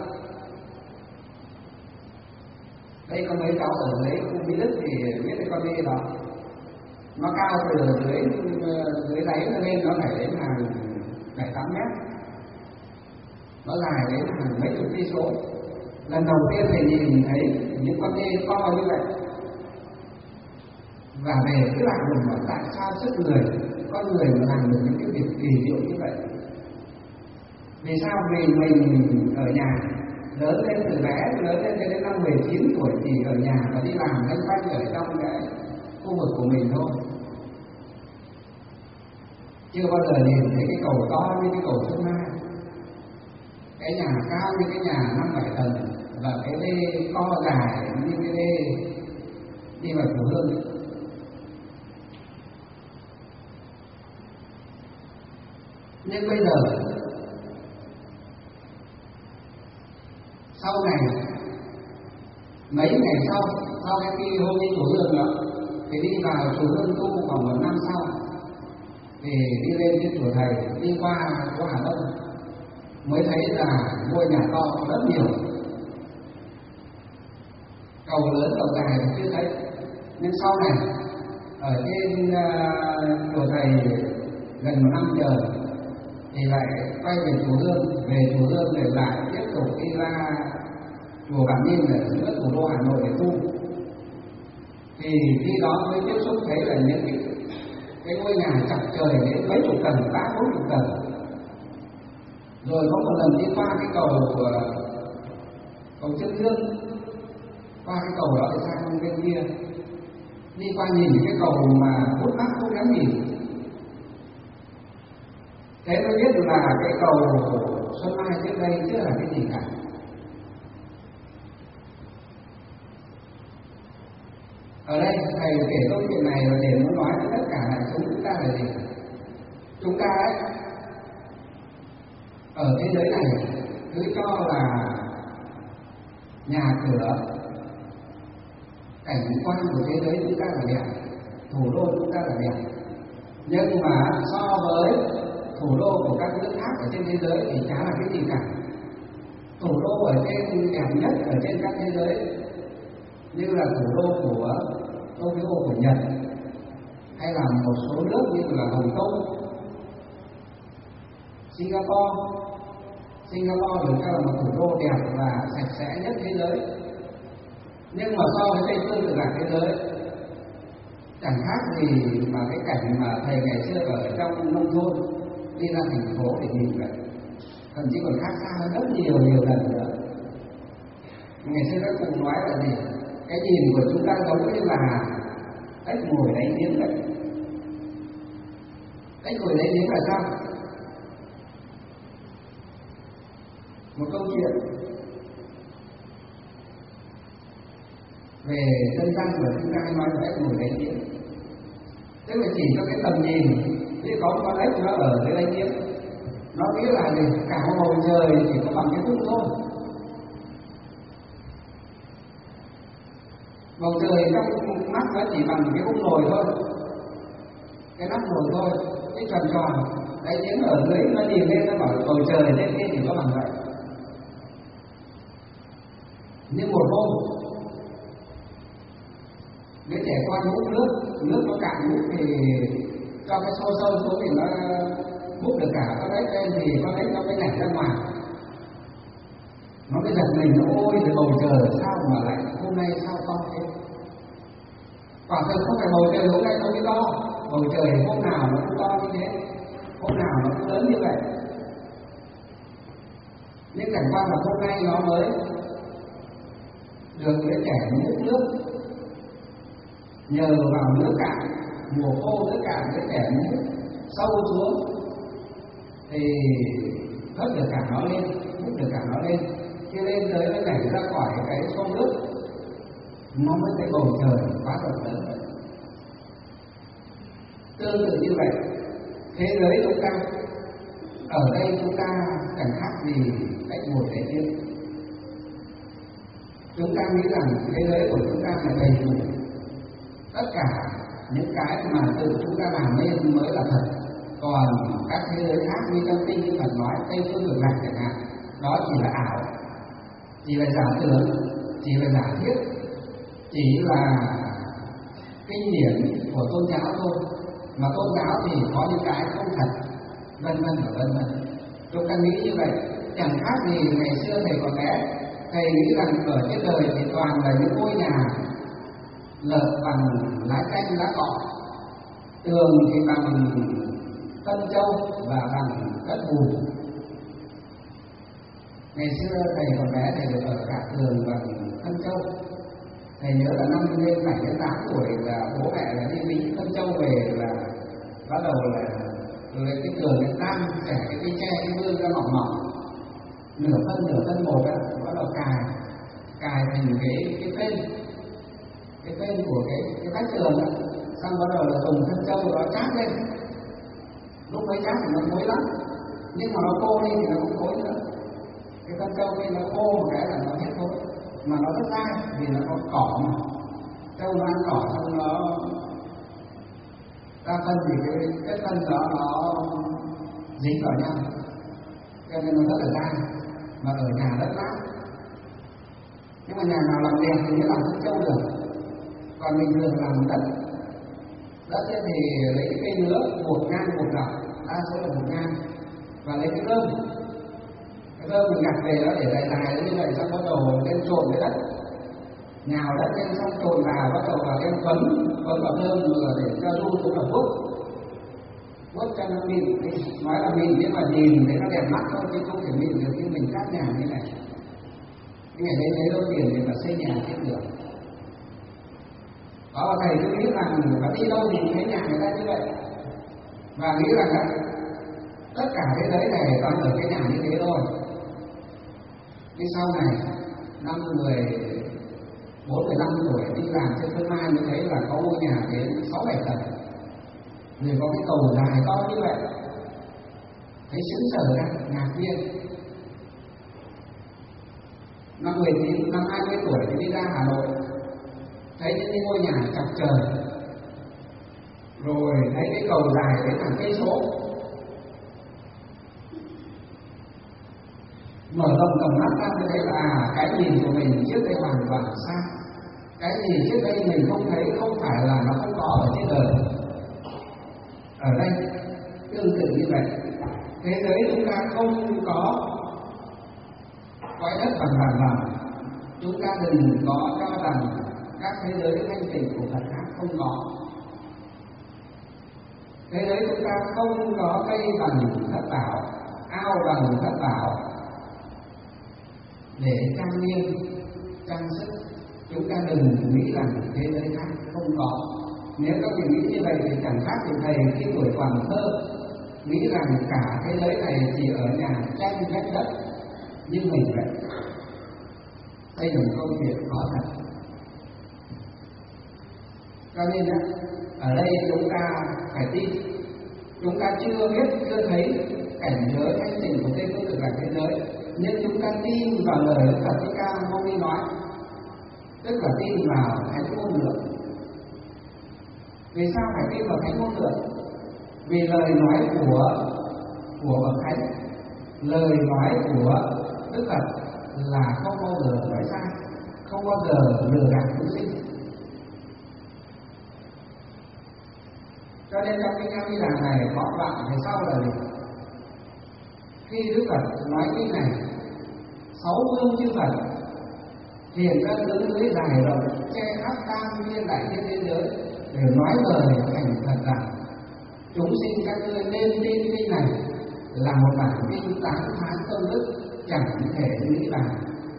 Đây có mấy cháu ở dưới khu Mỹ Đức thì biết cái con đê đó. Nó cao từ dưới đáy nó lên, nó phải đến hàng 7-8 mét. Nó dài đến hàng mấy chục cây số. Lần đầu tiên thầy nhìn thấy những con đê to như vậy, và về cứ lại mình bảo tại sao con người mà làm được những cái việc kỳ diệu như vậy? Vì sao? Vì mình ở nhà lớn lên từ bé, lớn lên đến năm 19 tuổi thì ở nhà và đi làm loanh quanh ở trong cái khu vực của mình thôi. Chưa bao giờ nhìn thấy cái cầu to như cái cầu Xuân Mai, cái nhà cao như cái nhà 5-7 tầng, và cái đê to dài như cái đê đi vào Chùa Hương. Nhưng bây giờ sau này, mấy ngày sau khi hôm đi Chùa Hương đó, thì đi vào Chùa Hương tu khoảng 1 năm sau, thì đi lên trên chùa thầy, đi qua chỗ Hà Đông, mới thấy là ngôi nhà to rất nhiều, cầu lớn cầu dài thì chưa thấy. Nhưng sau này ở trên chùa thầy gần 1 năm chờ thì lại quay về Chùa Hương để lại tiếp tục đi ra chùa Vạn Niên ở giữa thủ đô Hà Nội để tu. Thì khi đó mới tiếp xúc thấy là những cái ngôi nhà chọc trời đến mấy chục tầng, 30-40 tầng. Rồi có một lần đi qua cái cầu Trương Dương, qua cái cầu đó để sang bên kia, đi qua nhìn cái cầu mà hút mắt không dám nhìn. Thế mới biết là cái cầu Xuân Mai trước đây chưa là cái gì cả. Ở đây thầy kể câu chuyện này là để muốn nói với tất cả đại chúng chúng ta là gì? Chúng ta ấy, ở thế giới này cứ cho là nhà cửa, cảnh quan của thế giới chúng ta là đẹp, thủ đô chúng ta là đẹp. Nhưng mà so với thủ đô của các nước khác ở trên thế giới thì chả là cái gì cả. Thủ đô ở trên đẹp nhất ở trên các thế giới như là thủ đô của Tokyo của Nhật, hay là một số nước như là Hồng Kông, Singapore được cho là một thủ đô đẹp và sạch sẽ nhất thế giới. Nhưng mà so với Tây phương cực lạc thế giới, chẳng khác gì mà cái cảnh mà thầy ngày xưa ở trong nông thôn đi ra thành phố để nhìn vậy, thậm chí còn khác xa hơn rất nhiều lần nữa. Ngày xưa các cụ nói là gì? Cái nhìn của chúng ta giống như là ếch ngồi đáy giếng vậy. Ếch ngồi đáy giếng là sao? Một câu chuyện về dân gian của chúng ta hay nói là ếch ngồi đáy giếng, tức là chỉ cho cái tầm nhìn, chứ có một con ếch nó ở dưới đáy giếng, nó nghĩ là gì? Cả một bầu trời chỉ có bằng cái khung thôi. Bầu trời trong mắt nó chỉ bằng cái khung nồi thôi, cái nắp nồi thôi, cái tròn tròn, đáy giếng ở dưới nó nhìn lên nó bảo bầu trời trên kia chỉ có bằng vậy. Nhưng một hôm đứa trẻ con múc nước nó cạn múc thì cho cái xô sâu xuống thì nó múc được cả con ếch lên, thì con ếch nó mới nhảy ra ngoài. Nó mới giật mình, nó ôi thì bầu trời sao mà lại hôm nay sao to thế? Quả thực không phải bầu trời hôm nay không biết to, bầu trời hôm nào nó cũng to như thế, hôm nào nó cũng lớn như vậy. Nhưng cảnh quan là hôm nay nó mới được đứa trẻ múc nước, nhờ vào nước cạn, mùa khô nước cạn, đứa trẻ múc sâu xuống thì hất được cả nó lên, múc được cả nó lên. Khi lên tới nó nhảy ra khỏi cái xô nước, nó mới thấy bầu trời quá rộng lớn. Tương tự như vậy, thế giới chúng ta ở đây chúng ta chẳng khác gì cách một thế kia. Chúng ta nghĩ rằng thế giới của chúng ta là đầy đủ tất cả những cái mà tự chúng ta làm nên mới là thật. Còn các thế giới khác như trong kinh như Phật nói Tây phương Cực Lạc chẳng hạn, đó chỉ là ảo, chỉ là giả tưởng, chỉ là giả thiết, chỉ là kinh điển của tôn giáo thôi. Mà tôn giáo thì có những cái không thật, vân vân và vân vân. Chúng ta nghĩ như vậy chẳng khác gì ngày xưa thầy còn bé, thầy nghĩ rằng ở trên đời thì toàn là những ngôi nhà lợp bằng lá chanh lá cọ, tường thì bằng tân châu và bằng đất bùn. Ngày xưa thầy còn bé thầy được ở cả tường bằng tân châu. Thầy nhớ là năm lên 7 đến 8 tuổi là bố mẹ là đi lính Tân Châu về, là bắt đầu là cái tường cái tam trẻ cái cây tre cái vươn ra mỏng mỏng nửa phân một á, bắt đầu cài thành cái tên của cái vách tường á, xong bắt đầu là dùng Tân Châu đó chát lên. Lúc mới chát thì nó thối lắm, nhưng mà nó khô đi thì nó không thối nữa. Cái Tân Châu khi nó khô một cái là nó hết thối, mà nó rất dai vì nó có cỏ mà. Trâu nó ăn cỏ xong nó ra phân thì cái phân đó nó dính vào nhau, cho nên nó rất là dai, mà ở nhà rất mát. Nhưng mà nhà nào làm đẹp thì mới làm Tân Châu được, còn bình thường làm đất thì lấy cái cây nứa buộc ngang buộc dọc, đa số là buộc ngang, và lấy cái rơm mình gặt về đó để dài như vậy, xong bắt đầu lên trộn với đất, nhào đất lên xong trộn vào, bắt đầu vào đem quấn vào rơm rồi để cho ru cũng là vuốt cho nó mịn. Nói là mịn nhưng mà nhìn thấy nó đẹp mắt thôi, chứ không thể mịn được như mình cắt nhà như này. Cái ngày đấy lấy đâu tiền để mà xây nhà tiếp được. Đó, thầy cứ nghĩ rằng và đi đâu thì thấy nhà người ta như vậy, và nghĩ rằng là tất cả thế giới này toàn ở cái nhà như thế thôi. Đi sau này năm 14-15 tuổi đi làm trên Sơn Mai mới thấy là có ngôi nhà đến 6-7 tầng, rồi có cái cầu dài to như vậy, thấy sững sờ ra, ngạc nhiên. Năm 20 tuổi thì đi ra Hà Nội, thấy những ngôi nhà chọc trời, rồi thấy cái cầu dài đến hàng cây số. Mở rộng tầm mắt ra mới thấy là cái nhìn của mình trước đây hoàn toàn sai. Cái gì trước đây mình không thấy không phải là nó không có ở trên đời. Ở đây tương tự như vậy, thế giới chúng ta không có cõi đất bằng. Chúng ta đừng có cho rằng các thế giới thanh tịnh của Phật khác không có. Thế giới chúng ta không có cây bằng thất bảo, ao bằng thất bảo để trang nghiêm, trang sức. Chúng ta đừng nghĩ rằng thế giới khác không có. Nếu các vị nghĩ như vậy thì chẳng khác gì thầy khi tuổi còn thơ nghĩ rằng cả thế giới này chỉ ở nhà tranh vách đất như mình vậy. Đây là một câu chuyện có thật. Cho nên ở đây chúng ta phải tin. Chúng ta chưa biết, chưa thấy cảnh giới thanh tịnh của Tây phương Cực Lạc thế giới, nhưng chúng ta tin vào lời Đức Phật Thích Ca Mâu Ni nói, tức là tin vào Thánh Ngôn Lượng. Vì sao phải tin vào Thánh Ngôn Lượng? Vì lời nói của bậc thánh, lời nói của Đức Phật là không bao giờ nói sai, không bao giờ lừa gạt chúng sinh. Cho nên trong cái A Di Đà này có đoạn về sau là khi Đức Phật nói kinh này, 6 vương chư Phật hiện ra đứng dưới dài rộng che khắp tam viên đại thiên thế giới để nói lời thành thật rằng chúng sinh các ngươi nên tin kinh này là một bản kinh tán thán công đức chẳng thể nghĩ bàn.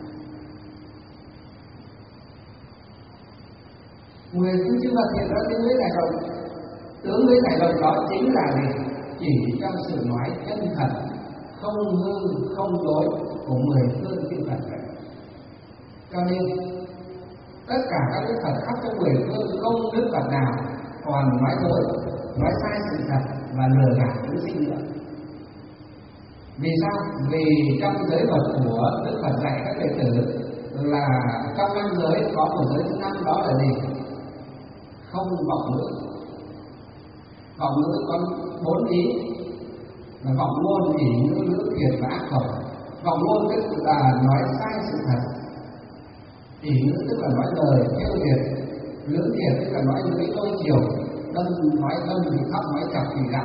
10 vương chư Phật hiện ra đứng dưới dài rộng. Tướng dưới giải động đó chính là gì? Chỉ trong sự nói chân thật, không hư, không dối của 10 phương chư Phật vậy. Cho nên tất cả các Đức Phật khắp trong 10 phương không Đức Phật nào còn nói dối, nói sai sự thật và lừa gạt chúng sinh nữa. Vì sao? Vì trong giới luật của Đức Phật dạy các đệ tử là trong năm giới có một giới thứ năm, đó là gì? Không vọng ngữ. Vọng ngữ có 4 ý là vọng ngôn, ỷ ngữ, lưỡng thiệt và ác khẩu. Vọng ngôn tức là nói sai sự thật, ỷ ngữ tức là nói lời kêu việt, lưỡng thiệt tức là nói lưỡi đôi chiều, nói đâm thì khóc, nói chọc thì gạo.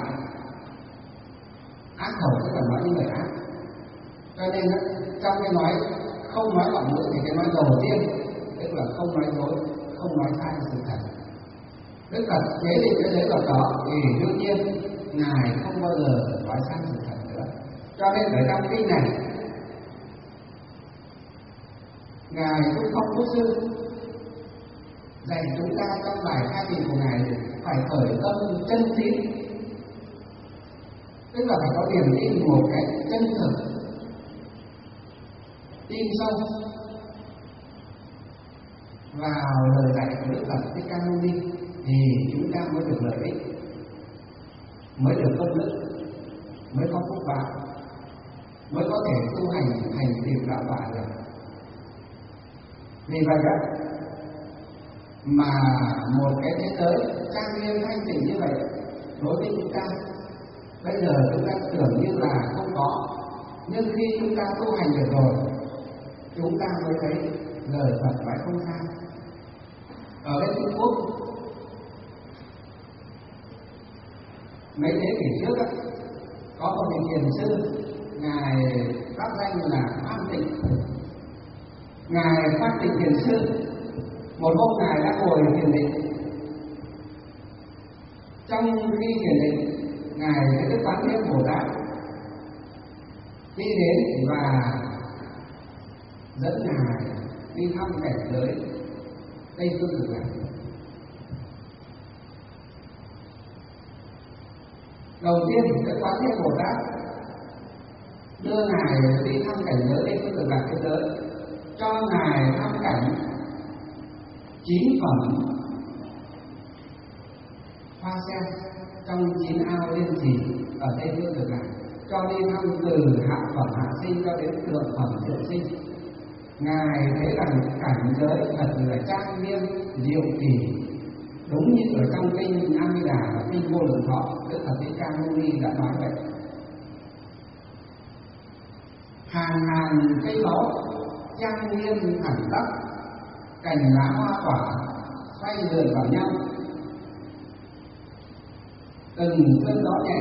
Ác khẩu tức là nói những lời ác. Cho nên trong cái nói không nói vọng ngữ thì cái nói đầu tiên tức là không nói dối, không nói sai sự thật. Đức Phật chế định cái giới luật đó thì đương nhiên Ngài không bao giờ nói sai sự thật nữa. Cho nên ở trong kinh này Ngài cũng không có sư dạy chúng ta trong bài khai thị của Ngài phải khởi tâm chân tín, tức là phải có niềm tin một cách chân thực, tin sâu vào lời dạy của Đức Phật Thích Ca Mâu Ni thì chúng ta mới được lợi ích, mới được công đức, mới có phúc báo, mới có thể tu hành tìm đạo quả được. Vì vậy đó mà một cái thế giới trang nghiêm thanh tịnh như vậy đối với chúng ta bây giờ chúng ta tưởng như là không có, nhưng khi chúng ta tu hành được rồi chúng ta mới thấy lời Phật nói không sai. Ở bên Trung Quốc mấy thế kỷ trước đó, có một vị thiền sư, Ngài đáp danh là Phan Tịnh. Ngài Phan Tịnh thiền sư một hôm Ngài đã ngồi thiền định. Trong khi thiền định, Ngài thấy Đức Quán Thế Bồ Tát đi đến và dẫn Ngài đi thăm cảnh giới Tây Phương Cực Lạc. Đầu tiên Đức Quán Thế Bồ Tát đưa Ngài đi thăm cảnh giới Tây Phương Cực Lạc thế giới, cho Ngài thăm cảnh 9 phẩm hoa sen trong 9 ao liên trì ở Tây Phương Cực Lạc, cho đi thăm từ hạ phẩm hạ sinh cho đến thượng phẩm thượng sinh. Ngài thấy rằng cảnh giới thật là trang nghiêm diệu kỳ, đúng như ở trong kinh A Di Đà và kinh Vô Lượng Thọ Đức Phật Thích Ca Mâu Ni đã nói vậy. Hàng ngàn cây báu trang nghiêm thẳng tắp, cành lá hoa quả xoay lượn vào nhau, từng cơn gió nhẹ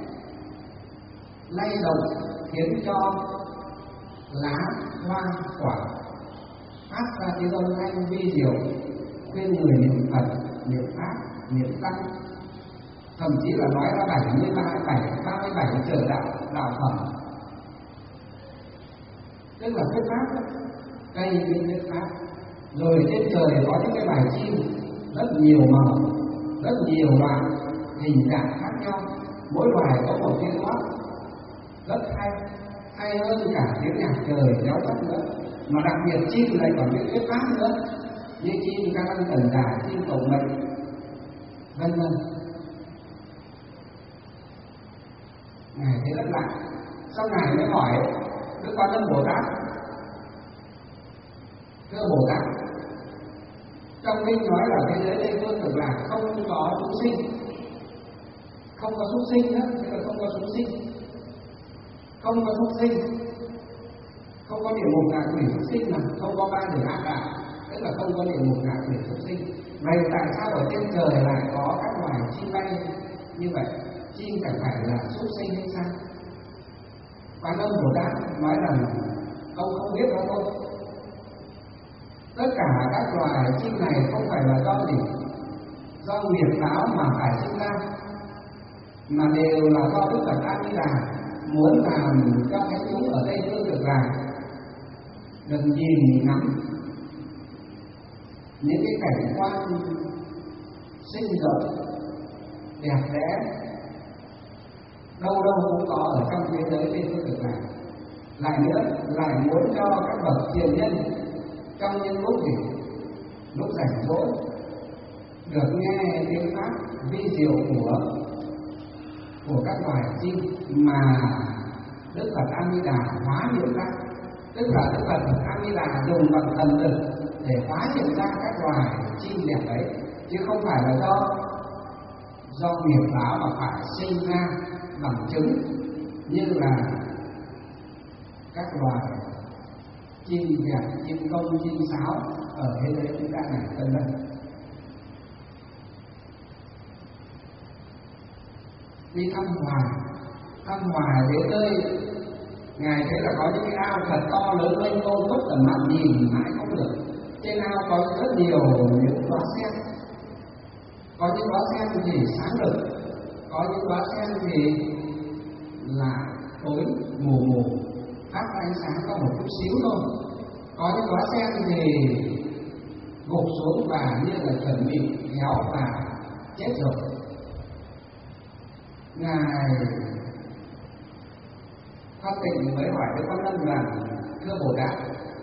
lay động khiến cho lá hoa quả phát ra tiếng âm thanh vi diệu, khuyên người niệm Phật, niệm Pháp, niệm Tăng, thậm chí là nói ra 37 trở đạo phẩm, tức là thuyết pháp, cây kinh thuyết pháp. Rồi trên trời có những cái bài chim rất nhiều màu, rất nhiều loại hình dạng khác nhau, mỗi loài có một tiếng hót rất hay hơn cả tiếng nhạc trời réo rắt nữa. Mà đặc biệt chim lại còn biết thuyết pháp nữa, như chim ca lăng tần đà, chim cầu mệnh, vân vân. Ngài thấy rất lạ. Sau Ngài mới hỏi Đức Quan Âm Bồ Tát: thưa Bồ Tát, trong kinh nói là thế giới Tây Phương Cực Lạc không có chúng sinh, không có súc sinh nữa, tức là không có chúng sinh, không có súc sinh, không có địa ngục ngạ quỷ súc sinh, mà không có 3 đường ác đạo, tức là không có địa ngục ngạ quỷ súc sinh. Vậy tại sao ở trên trời lại có các loài chim bay như vậy? Chim chẳng phải là súc sinh hay sao? Quan Âm Bồ Tát nói rằng ông không biết đâu thôi. Tất cả các loài chim này không phải là do gì, do nghiệp báo mà phải sinh ra, mà đều là do Đức Phật A Di Đà muốn làm cho thánh chúng ở Tây Phương Cực Lạc được nhìn ngắm những cái cảnh quan sinh động đẹp đẽ đâu đâu cũng có ở trong thế giới Tây Phương Cực Lạc. Lại nữa, lại muốn cho các bậc hiền nhân trong những lúc rảnh rỗi được nghe tiếng Pháp, vi diệu của các loài chim mà Đức Phật A Di Đà hóa hiện ra, tức là Đức Phật A Di Đà dùng bằng thần lực để hóa hiện ra các loài chim đẹp ấy, chứ không phải là do nghiệp báo mà phải sinh ra bằng chứng như là các loài chim đẹp, chim công, chim sáo ở thế giới chúng ta này vân vân. Đi thăm Hòa đến nơi Ngài thấy là có những cái ao thật to lớn mênh mông mất tầm mắt nhìn mãi không được. Trên ao có rất nhiều những đóa sen, có những đóa sen thì sáng rực, có những đóa sen thì là tối mù, phát ánh sáng có một chút xíu thôi, có những đóa sen thì gục xuống và như là chuẩn bị héo và chết rồi. Ngài Phát Tịnh mới hỏi với Quan Lâm rằng: thưa Bồ Tát,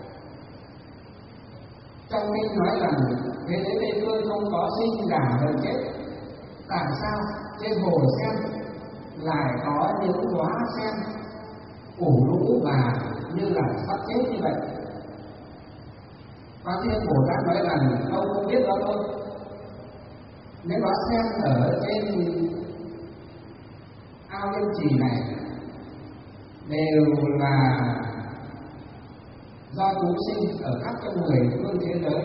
trong kinh nói rằng thế giới Tây Phương không có sinh đản lợn chết, tại sao trên hồ sen lại có những đóa sen ủ rũ và như là sắp chết như vậy? Quan Thiên Bồ Tát nói rằng ông không biết đó thôi. Những đóa sen ở trên ao Liên Trì này đều là do chúng sinh ở khắp trong 10 phương thế giới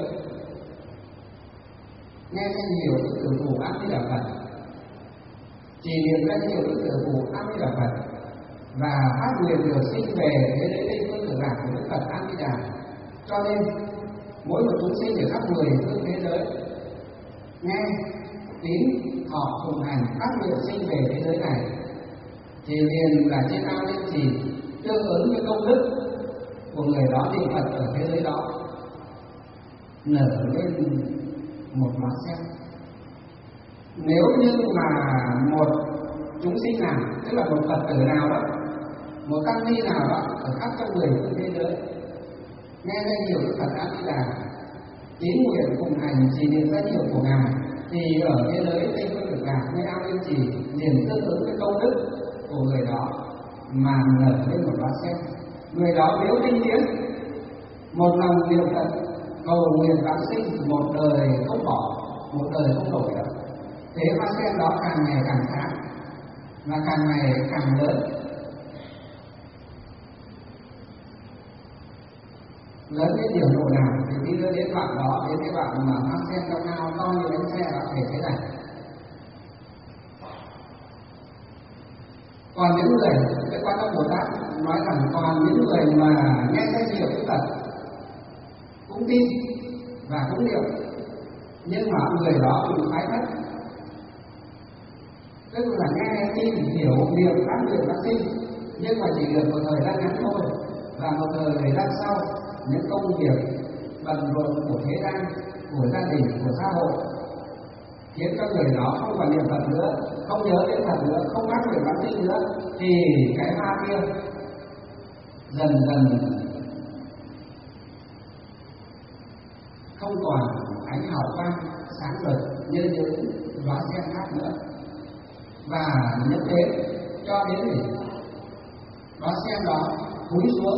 nghe danh hiệu Đức Tử Phụ A Di Đà Phật, chỉ niệm danh hiệu Đức Tử Phụ A Di Đà Phật và phát nguyện được sinh về thế giới Tây Phương Cực Lạc của Đức Phật A Di Đà. Cho nên mỗi một chúng sinh ở khắp 10 phương thế giới nghe tín thọ phụng hành phát nguyện sinh về thế giới này thì liền là trên ao Liên Trì tương ứng với công đức của người đó niệm Phật ở thế giới đó nở lên một đóa sen. Nếu như mà một chúng sinh nào, tức là một Phật tử nào đó, một tăng ni nào đó ở khắp trong 10 phương thế giới nghe danh hiệu Đức Phật A Di Đà, tín nguyện phụng hành trì niệm danh hiệu của Ngài, thì ở thế giới Tây Phương Cực Lạc nơi ao Liên Trì liền tương ứng với công đức của người đó mà nở lên một đóa sen. Người đó nếu tinh tiến, một lòng niệm Phật cầu nguyện vãng sinh, một đời không bỏ, một đời không đổi đâu, thế hoa sen đó càng ngày càng sáng và càng ngày càng lớn, lớn đến điều độ nào thì khi đưa đến đoạn đó, đến cái đoạn mà hoa sen trong ao to như bánh xe đó thể thế này. Còn những người, cái Quan Âm Bồ Tát nói rằng còn những người mà nghe danh hiệu Đức Phật cũng tin và cũng niệm, nhưng mà người đó bị phái thất, tức là nghe tin hiểu niệm phát nguyện vãng sinh, nhưng mà chỉ được một thời gian ngắn thôi, và một thời gian sau những công việc bận rộn của thế gian, của gia đình, của xã hội khiến cho người đó không còn niệm Phật nữa, không nhớ đến Phật nữa, không phát nguyện vãng sinh nữa, thì cái hoa kia dần dần không còn ánh hào quang sáng rực như những đóa sen khác nữa. Và như thế cho đến thì đóa sen đó cúi xuống,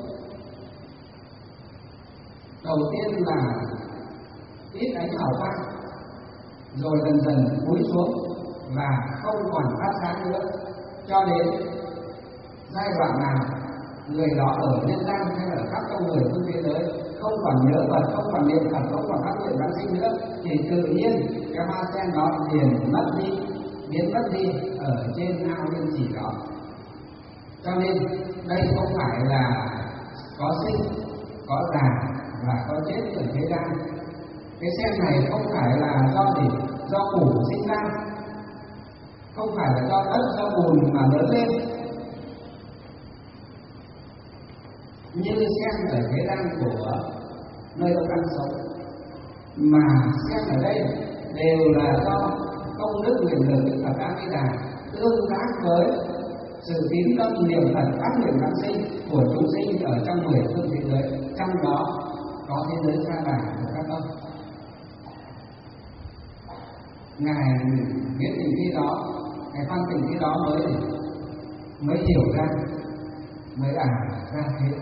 đầu tiên là ít ánh hào quang, rồi dần dần cúi xuống và không còn phát sáng nữa, cho đến giai đoạn nào người đó ở nhân gian hay ở khắp trong 10 phương thế giới không còn nhớ Phật, không còn niệm Phật, không còn phát nguyện vãng sinh nữa, thì tự nhiên cái hoa sen đó liền mất đi, biến mất đi ở trên ao Liên Trì đó. Cho nên đây không phải là có sinh, có già và có chết ở thế gian. Cái sen này không phải là do gì, do củ sinh ra, không phải là do đất, do bùn mà lớn lên, như sen ở thế gian của nơi ông đang sống, mà sen ở đây đều là do công đức nguyện lực Đức Phật A Di Đà tương tác với sự tín tâm niệm Phật phát nguyện vãng sinh của chúng sinh ở trong 10 phương thế giới, trong đó có thế giới Sa Đà của các ông. Ngài biết tình trí đó, Ngài phân tình trí đó mới hiểu ra, mới ra thế.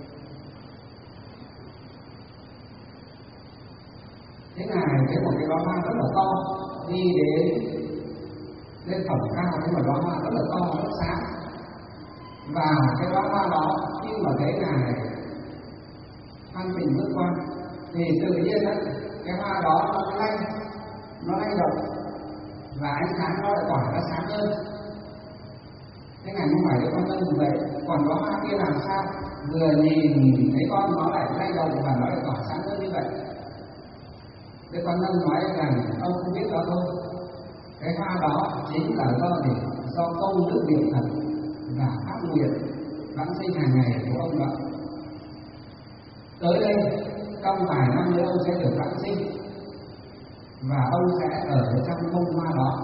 Thế Ngài thấy một cái đóa hoa rất là to, đi lên phẩm cao, cái mà đóa hoa rất là to, rất sáng. Và cái đóa hoa đó khi mà thấy Ngài Phan Tình bước qua thì tự nhiên đó, cái hoa đó nó lay động và ánh sáng nó lại tỏa ra sáng hơn. Thế Ngài không phải cái con nhân như vậy, còn đóa hoa kia làm sao vừa nhìn thấy con nó lại lay động và nó lại tỏa sáng hơn như vậy. Cái con nhân nói rằng ông không biết đó thôi, cái hoa đó chính là do công đức niệm Phật và phát nguyện vãng sinh hàng ngày của ông đó. Tới đây trong vài năm nữa ông sẽ được vãng sinh và ông sẽ ở trong bông hoa đó.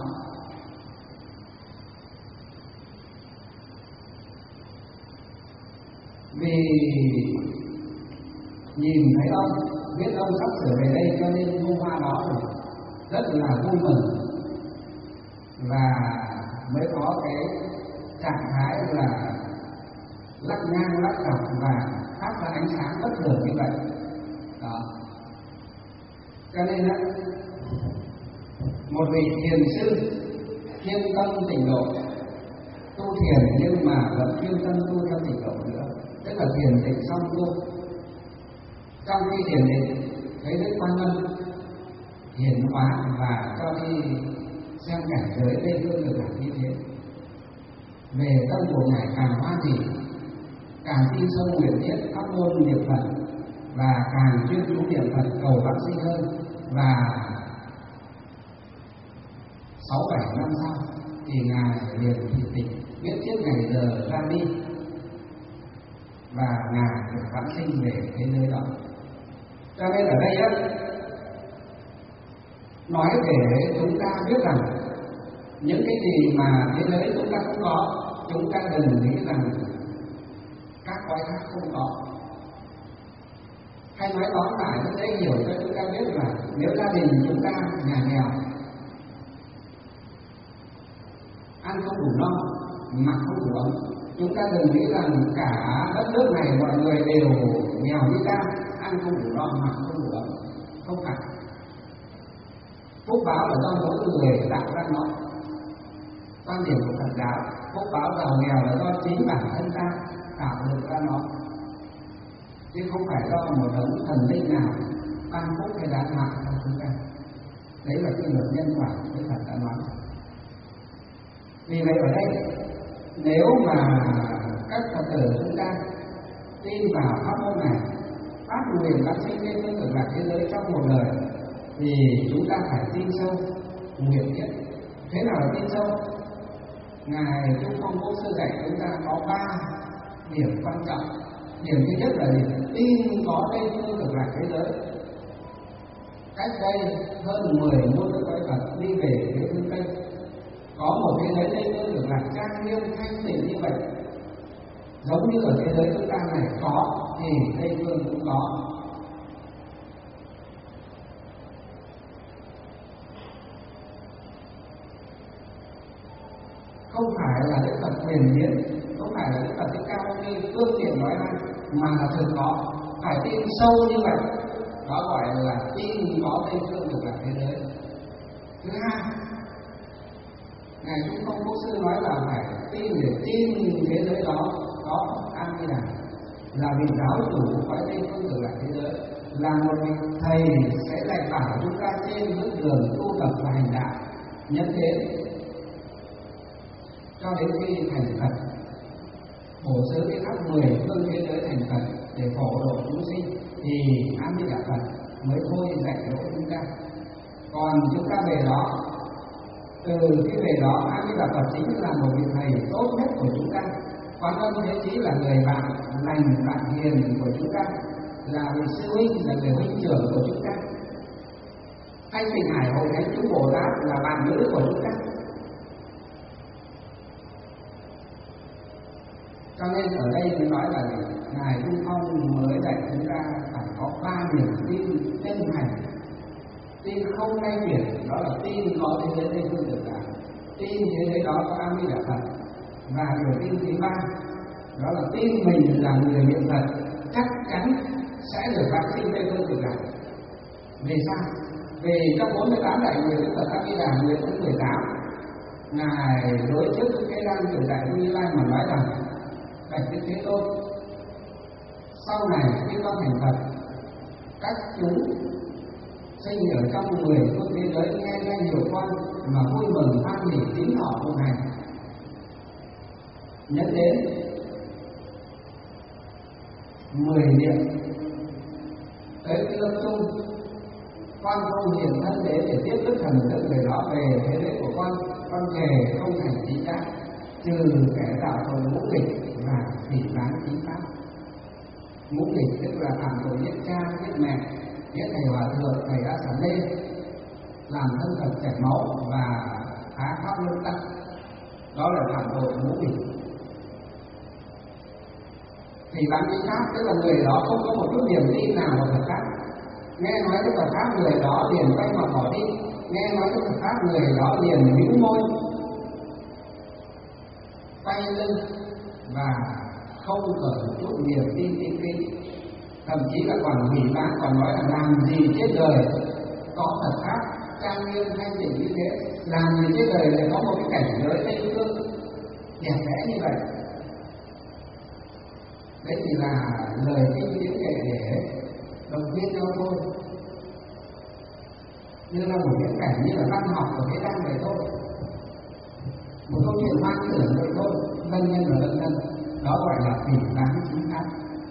Vì nhìn thấy ông, biết ông sắp sửa về đây cho nên bông hoa đó rất là vui mừng và mới có cái trạng thái là lắc ngang lắc dọc và phát ra ánh sáng bất thường như vậy đó. Cho nên đó, một vị thiền sư chuyên tâm tịnh độ, tu thiền nhưng mà vẫn chuyên tâm tu theo tịnh độ nữa, tức là thiền định xong tu. Trong khi thiền định thấy Đức Quan Âm hiển hóa và cho đi xem cảnh giới Tây Phương được làm như thế. Về tâm của Ngài càng hoan hỉ, càng tin sâu nguyện thiết pháp môn niệm Phật và càng chuyên chú niệm Phật cầu vãng sinh hơn. Và 6-7 năm sau thì Ngài liền thị tịch biết trước ngày giờ ra đi và Ngài được vãng sinh về thế giới đó. Cho nên ở đây á, nói để chúng ta biết rằng những cái gì mà thế giới chúng ta không có, chúng ta đừng nghĩ rằng các cõi khác không có. Hay nói tóm lại rất dễ hiểu cho chúng ta biết là nếu gia đình chúng ta nhà nghèo, ăn không đủ no, mặc không đủ ấm, chúng ta đừng nghĩ rằng cả đất nước này mọi người đều nghèo như ta, ăn không đủ no, mặc không đủ ấm. Không phải. Phúc báo là do mỗi người tạo ra nó. Quan điểm của Phật giáo, phúc báo giàu nghèo là do chính bản thân ta tạo được ra nó, chứ không phải do một đấng thần linh nào ban phúc hay đáng mạng cho chúng ta. Đấy là cái luật nhân quả với Phật đã nói. Vì vậy ở đây, nếu mà các Phật tử chúng ta tin vào pháp môn này, phát nguyện vãng sinh lên phương cực lạc thế giới trong một đời, thì chúng ta phải tin sâu nguyện thiết. Thế nào là tin sâu? Ngài Trung Phong Vô Sư dạy chúng ta có 3 điểm quan trọng. Điểm thứ nhất là tin có Tây Phương cực lạc thế giới. Cách đây hơn 10 muôn cõi Phật đi về phía phương Tây, có một thế giới Tây Phương cực lạc trang nghiêm thanh tịnh như vậy. Giống như ở thế giới chúng ta này có thì Tây Phương cũng có. Không phải là Đức Phật huyền biến, không phải là Đức Phật Thích Ca Mâu Ni phương tiện nói ra, mà là thực có. Phải tin sâu như vậy, đó gọi là tin có Tây Phương cực lạc thế giới. Thứ hai, Ngài Trung Phong Vô Sư nói là phải tin để tin thế giới đó có A Di Đà, là vị giáo chủ của cõi Tây Phương cực lạc thế giới, là một vị thầy sẽ dạy bảo chúng ta trên bước đường tu tập và hành đạo nhân đến cho đến khi thành Phật, bổ xứ cái khắp 10 phương thế giới thành Phật để phổ độ chúng sinh, thì A Di Đà Phật mới thôi dạy dỗ chúng ta. Còn chúng ta về đó, từ cái về đó A Di Đà Phật chính là một vị thầy tốt nhất của chúng ta. Quan Âm Thế Chí là người bạn lành, bạn hiền của chúng ta, là vị sư huynh, là người huynh trưởng của chúng ta. Thanh Tịnh Hải Hội Thánh Chúng Bồ Tát là bạn nữ của chúng ta. Cho nên ở đây mới nói là Ngài Trung Phong mới dạy chúng ta phải có 3 niềm tin chân thành tin không lay chuyển, đó là tin có thế giới Tây phương cực lạc, tin thế giới đó có A Di Đà Phật. Và điều tin thứ ba đó là tin mình là người niệm Phật chắc chắn sẽ được vãng sinh Tây phương cực lạc. Vì sao? Vì trong 48 đại nguyện Đức Phật A Di Đà nguyện thứ 18, ngài đối trước cái đang tự tại Như Lai mà nói rằng: bạch Đức Thế Tôn, sau này khi con thành Phật, các chúng sinh ở trong 10 phương thế giới nghe danh hiệu con mà vui mừng hoan hỉ tín thọ tu hành. Nhắc đến 10 niệm tới cái lâm chung, con không hiện thân đến để tiếp đức thần thức người đó về thế giới của con thề không thành chính giác, trừ kẻ tạo tội ngũ nghịch và phỉ báng chính pháp. Ngũ nghịch tức là phạm tội giết cha giết mẹ, giết thầy hòa thượng, thầy đã sản lên, làm thân Phật chảy máu và phá pháp luân tắc, đó là phạm tội ngũ nghịch. Phỉ báng chính pháp tức là người đó không có một chút niềm tin nào vào Phật pháp, nghe nói Đức Phật pháp người đó liền quay mặt bỏ đi, nghe nói Đức Phật pháp người đó liền nhíu môi quay lưng và không có một chút niềm tin tín kính, thậm chí là còn hủy bán, còn nói là làm gì chết đời có Phật pháp trang nghiêm thanh tịnh như thế, làm gì chết đời lại có một cái cảnh giới Tây phương đẹp đẽ như vậy. Đấy chỉ là lời kinh điển kể để động viên nhau thôi, như là một viễn cảnh, như là văn học của thế gian vậy thôi, một câu chuyện hoang tưởng vậy thôi, vân nhân và vân vân. Đó gọi là phỉ báng chính pháp.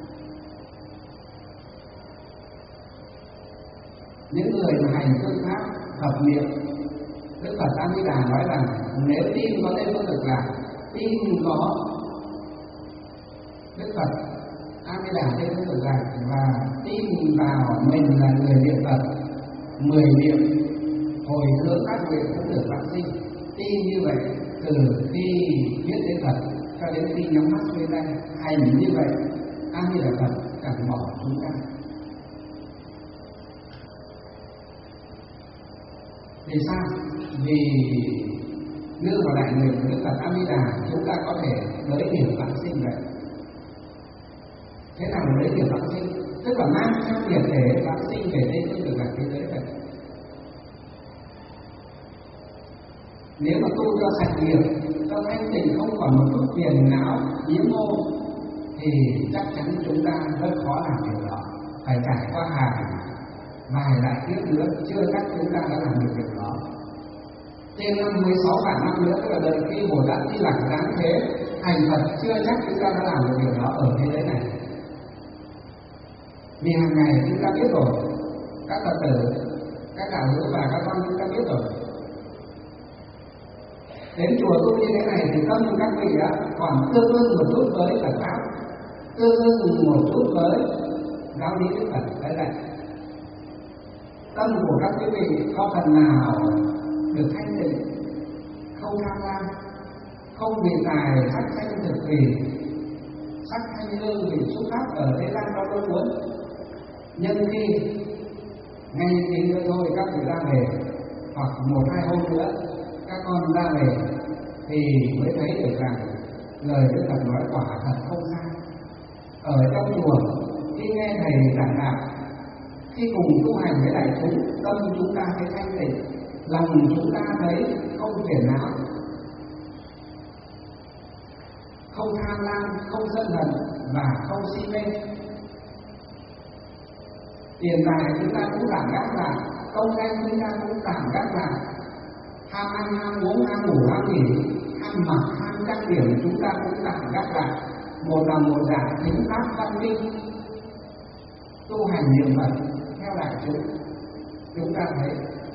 Những người mà hành phương pháp hợp niệm, Đức Phật A Di Đà nói rằng nếu tin có Tây phương cực lạc, tin có Đức Phật A Di Đà Tây phương cực lạc và tin vào mình là người niệm Phật, 10 niệm hồi hướng các nguyện cũng được vãng sinh. Tin như vậy từ khi biết đến Phật cho đến khi nhắm mắt xuôi tay, hành như vậy A Di Đà Phật chẳng bỏ chúng ta. Vì sao? Vì đưa vào đại nguyện của Đức Phật A Di Đà, chúng ta có thể tới điểm vãng sinh vậy. Thế nào là tới điểm vãng sinh? Tức là mang theo việc để vãng sinh về Tây phương cực lạc thế giới vậy. Nếu mà tu cho sạch nghiệp, cho thanh tịnh, không còn một chút phiền não nhiễm ô, thì chắc chắn chúng ta rất khó làm điều đó. Phải trải qua hàng vài đại kiếp nữa, chưa chắc chúng ta đã làm được việc đó. Trên 56 vạn năm nữa, tức là đợi khi Bồ Tát Di Lặc giáng thế thành Phật, chưa chắc chúng ta đã làm được việc đó ở thế giới này. Vì hàng ngày chúng ta biết rồi, các Phật tử, các đạo hữu và các con chúng ta biết rồi. Đến chùa tu như thế này thì tâm các vị còn tương ưng một chút với Phật pháp, tương ưng một chút với giáo lý Đức Phật đấy này. Tâm của các quý vị có phần nào được thanh tịnh, không tham lam, không vì tài sắc danh thực vì sắc thanh hương vì xúc pháp ở thế gian đó tôi muốn. Nhưng khi ngay tí nữa thôi các vị ra về, hoặc 1-2 hôm nữa các con ra về, thì mới thấy được rằng lời Đức Phật nói quả thật không sai. Ở trong chùa khi nghe thầy giảng đạo, khi cùng tu hành với đại chúng, tâm chúng ta thấy thanh tịnh, lòng chúng ta thấy không phiền não, không tham lam, không sân hận và không si mê. Tiền tài chúng ta cũng giảm gác lại, công danh chúng ta cũng giảm gác lại, ham ăn, ham uống, ham ngủ, ham nghỉ, ham mặc, ham trang điểm chúng ta cũng giảm gác lại. Một lòng một dạ thính pháp văn minh, tu hành niệm Phật theo đại chúng ta thấy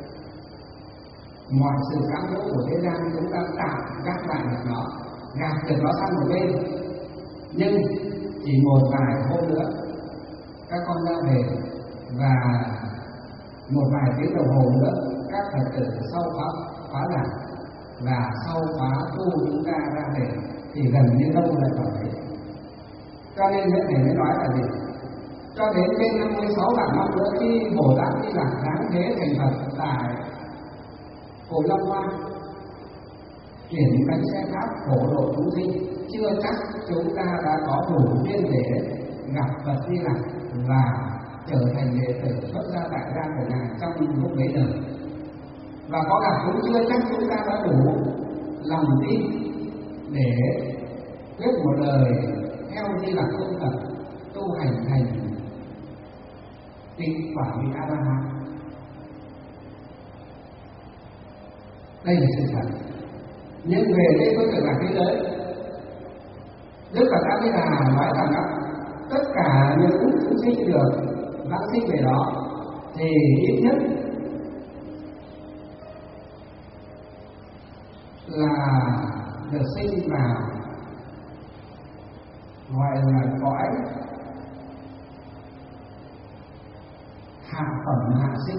mọi sự cám dỗ của thế gian chúng ta tạm gác lại được nó, gạt được nó sang một bên. Nhưng chỉ một vài hôm nữa các con ra về, và một vài tiếng đồng hồ nữa các Phật tử sau khóa giảng và sau khóa tu chúng ta ra về, thì gần như đâu lại vào đấy. Cho nên thầy mới nói là gì? cho đến trên 56 vạn năm nữa khi Bồ Tát Di Lặc giáng thế thành Phật tại Cội Long Hoa chuyển cánh xe pháp phổ độ chúng sinh, chưa chắc chúng ta đã có đủ duyên để gặp Phật Di Lặc và trở thành đệ tử xuất gia tại gia của Ngài trong lúc bấy giờ. Và có gặp cũng chưa chắc chúng ta đã đủ lòng tin để quyết một đời theo Di Lặc Tôn Phật tu hành thành tịnh quả vị A La Hán. Đây là sự thật. Nhưng về đây tôi tưởng là thế giới, Đức Phật A Di Đà nói rằng tất cả những chúng sinh được vãng sinh về đó thì ít nhất là được sinh vào gọi là cõi hạ phẩm hạ sinh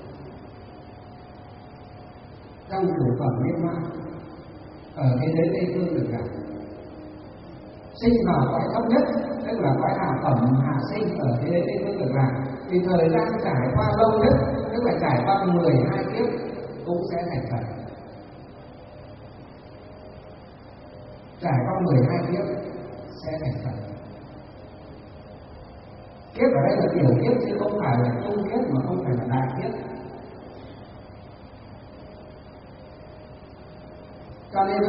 trong cửu phẩm niết bàn ở thế giới Tây Phương được gặp, sinh vào cõi thấp nhất tức là cõi hạ phẩm hạ sinh ở thế giới Tây Phương được làm, thì thời gian trải qua lâu nhất tức là trải qua 12 kiếp cũng sẽ thành Phật. Trải qua 12 kiếp sẽ thành Phật. Kiếp ở đây là tiểu kiếp chứ không phải là trung kiếp mà không phải là đại kiếp. Cho nên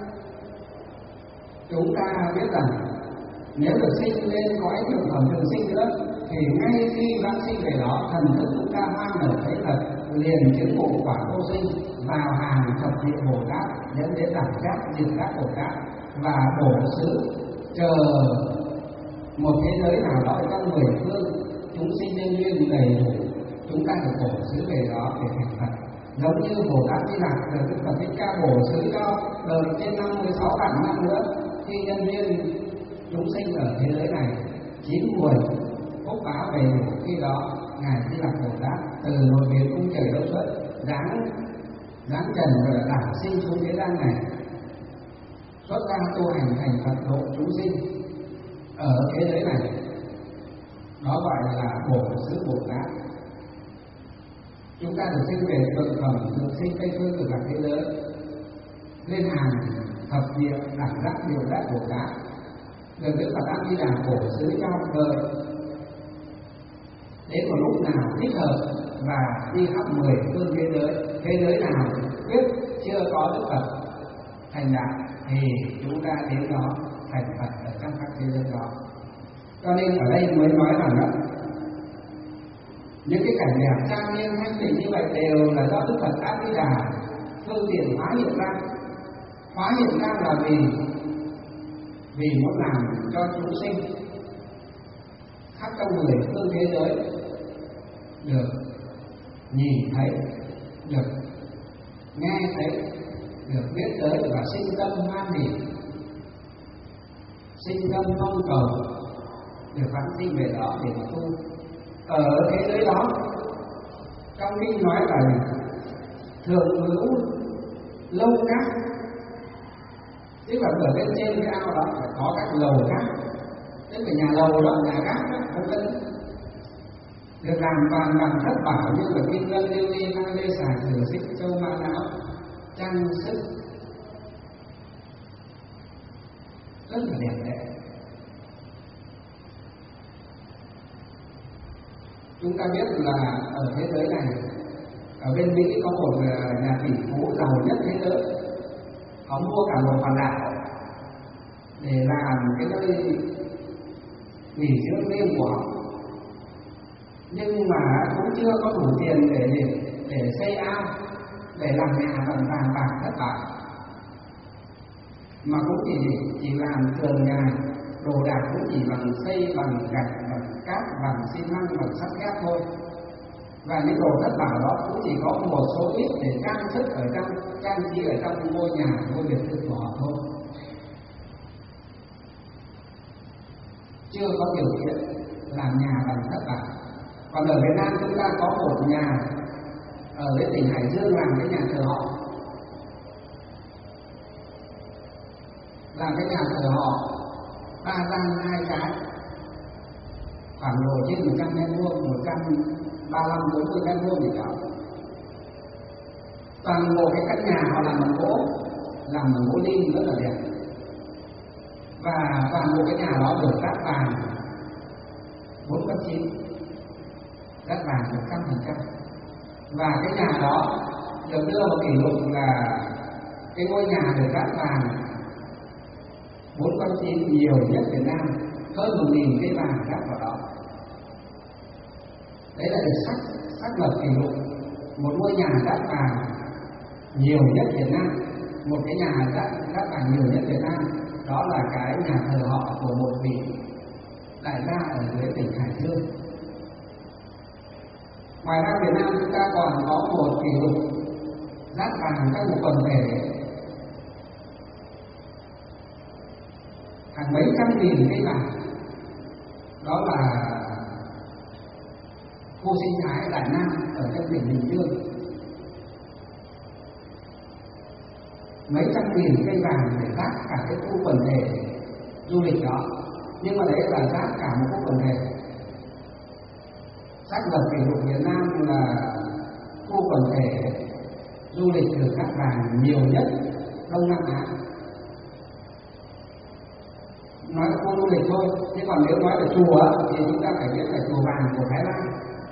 chúng ta biết rằng nếu được sinh lên cõi thượng phẩm thường sinh nữa thì ngay khi vãng sinh về đó, thần thức chúng ta mang nở thấy Phật, liền chứng ngộ quả vô sinh, vào hàng thập địa Bồ Tát, dẫn đến đẳng giác diệt các Bồ Tát và bổ xứ chờ một thế giới nào đó trong 10 phương chúng sinh nhân duyên đầy đủ, chúng ta được bổ xứ về đó để thành Phật. Giống như Bồ Tát Di Lặc được Đức Phật Thích Ca bổ xứ cho đời trên 56 vạn năm nữa khi nhân duyên chúng sinh ở thế giới này 9 mùi phúc báo đầy đủ, khi đó Ngài Di Lặc Bồ Tát từ nội biển cung trời Đông Xuất giáng trần và đản sinh xuống thế gian này, xuất ra tu hành thành Phật độ chúng sinh ở thế giới này. Đó gọi là bổ xứ Bồ Tát. Chúng ta được sinh về thượng phẩm thường sinh Tây Phương Cực Lạc thế giới, lên hàng thập địa đẳng giác điều giác Bồ Tát, được Đức Phật A Di Đà bổ xứ cho đời đến một lúc nào thích hợp và đi khắp 10 phương thế giới nào biết chưa có Đức Phật thành đạo thì chúng ta đến đó thành Phật ở trong các thế giới đó. Cho nên ở đây mới nói rằng những cái cảnh đẹp trang nghiêm thanh tịnh như vậy đều là do Đức Phật A Di Đà phương tiện hóa hiện ra. Hóa hiện ra là vì muốn làm cho chúng sinh khắp trong 10 phương thế giới được nhìn thấy, được nghe thấy, được biết tới và sinh tâm hoan hỷ, sinh tâm mong cầu được vãng sinh về đó để tu. Ở thế giới đó, trong kinh nói là thường hữu lâu cát, tức là ở bên trên cái ao đó phải có các lầu cát, tức là nhà lầu đó, nhà cát đó, vân vân, được làm toàn bằng thất bảo như là kim ngân, lưu ly, năng lê, xà, sử, xích, châu, ma não, trang sức rất là đẹp đẽ. Chúng ta biết là ở thế giới này, ở bên Mỹ có một nhà tỷ phú giàu nhất thế giới, họ mua cả một hòn đảo để làm cái nơi nghỉ dưỡng riêng của họ, nhưng mà cũng chưa có đủ tiền để xây ao, để làm nhà bằng vàng bạc thất bại, mà cũng chỉ làm tường nhà, đồ đạc cũng chỉ bằng xây bằng gạch, bằng cát, bằng xi măng, bằng sắt thép thôi. Và những đồ thất bảo đó cũng chỉ có một số ít để trang sức ở trong, trang trí ở trong ngôi nhà, ngôi biệt thự của họ thôi, chưa có điều kiện làm nhà bằng thất bảo. Còn ở Việt Nam chúng ta có một nhà ở cái tỉnh Hải Dương làm cái nhà thờ họ, làm cái nhà thờ họ 3 gian 2 cái, khoảng độ trên 100 mét vuông, 135-140 mét vuông gì đó. Toàn bộ cái căn nhà họ làm bằng gỗ, làm bằng gỗ lim rất là đẹp. Và toàn bộ cái nhà đó được cát vàng 4/9, cát vàng 100%. Và cái nhà đó được đưa vào kỷ lục là cái ngôi nhà được cát vàng 4/9 nhiều nhất Việt Nam, hơn 1.000 cây vàng cát vào đó. Đấy là được xác lập kỷ lục một ngôi nhà cát vàng nhiều nhất Việt Nam, một cái nhà cát vàng nhiều nhất Việt Nam. Đó là cái nhà thờ họ của một vị đại gia ở dưới tỉnh Hải Dương. Ngoài ra Việt Nam chúng ta còn có một kỷ lục rác vàng trong một quần thể hàng mấy trăm nghìn cây vàng. Đó là khu sinh thái Đại Nam ở trong tỉnh Bình Dương. Mấy trăm nghìn cây vàng để rác cả cái khu quần thể du lịch đó, nhưng mà đấy là rác cả một khu quần thể. Xác lập kỷ lục Việt Nam là khu quần thể du lịch được rác vàng nhiều nhất Đông Nam Á. Nói là khu du lịch thôi, chứ còn nếu nói về chùa thì chúng ta phải biết là chùa vàng của Thái Lan.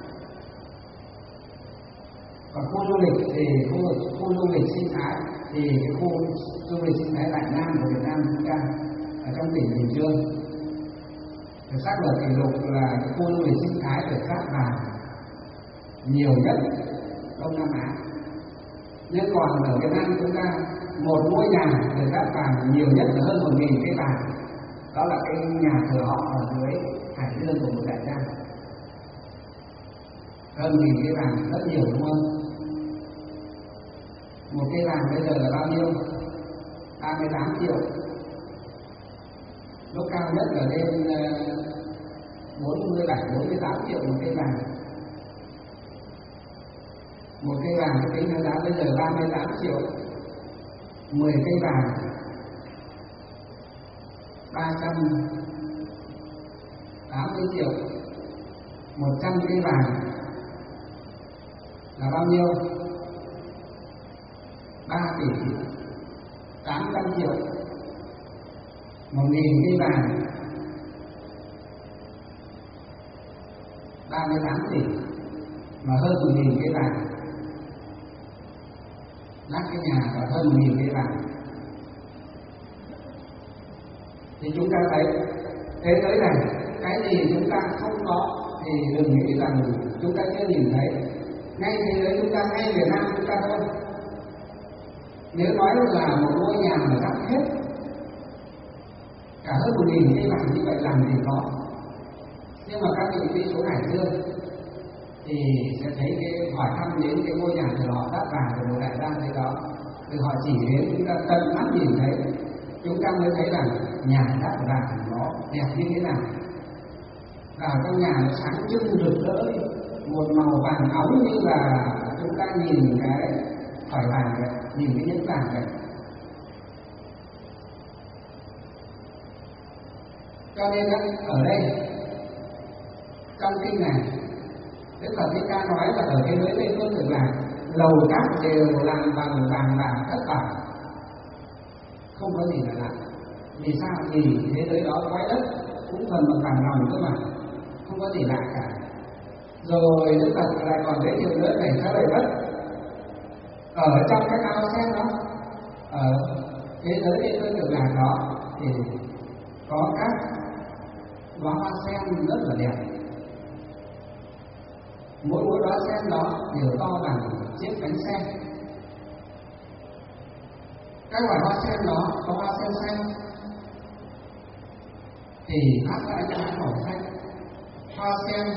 Còn khu du lịch thì khu du lịch sinh thái thì cái khu du lịch sinh thái Đại Nam của Việt Nam chúng ta ở trong tỉnh Bình Dương được xác lập kỷ lục là cái khu du lịch sinh thái được cát vàng nhiều nhất Đông Nam Á. Nhưng còn ở Việt Nam chúng ta một ngôi nhà được cát vàng nhiều nhất là hơn 1.000 cây vàng. Đó là cái nhà thờ họ ở dưới Hải Dương của một đại gia. Hơn 1.000 cây vàng rất nhiều đúng không? Một cây vàng bây giờ là bao nhiêu? 38 triệu. Lúc cao nhất là lên 47-48 triệu một cây vàng. Một cây vàng cái tính giá bây giờ 38 triệu. 10 cây vàng 380 triệu. 100 cây vàng là bao nhiêu? 3 tỷ 800 triệu. 1.000 cây vàng 38 tỷ, mà hơn 1.000 cây vàng. Lát cái nhà và hơn 1.000 cây vàng. Thì chúng ta thấy thế giới này cái gì chúng ta không có thì đừng nghĩ rằng chúng ta chưa nhìn thấy. Ngay thế giới chúng ta, ngay Việt Nam chúng ta thôi. Nếu nói là một ngôi nhà mà rác hết cả hơn 1.000 cây vàng như vậy làm gì có. Nhưng mà các vị đi xuống Hải Dương thì sẽ thấy cái hỏi thăm đến cái ngôi nhà thờ họ cát vàng của một đại gia thế đó, thì họ chỉ đến chúng ta tận mắt nhìn thấy, chúng ta mới thấy rằng nhà cát vàng nó đẹp như thế nào. Vào trong nhà nó sáng trưng rực rỡ, một màu vàng óng như là chúng ta nhìn cái thỏi vàng vậy, nhìn cái nhẫn vàng vậy. Cho nên ở đây trong kinh này Đức Phật Thích Ca nói là ở thế giới Tây Phương Cực Lạc lầu cát đều làm bằng vàng bạc tất cả, không có gì là lạ. Vì sao? Vì thế giới đó quay đất cũng phần bằng vàng ròng cơ mà, không có gì lạ cả. Rồi Đức Phật lại còn giới thiệu nữa này sao lại đất ở trong cái ao sen đó, ở thế giới Tây Phương Cực Lạc đó thì có các đóa hoa sen rất là đẹp. Mỗi đóa sen đó đều to bằng chiếc bánh xe. Các loại hoa sen đó có hoa sen xanh thì phát ra ánh sáng màu xanh, hoa sen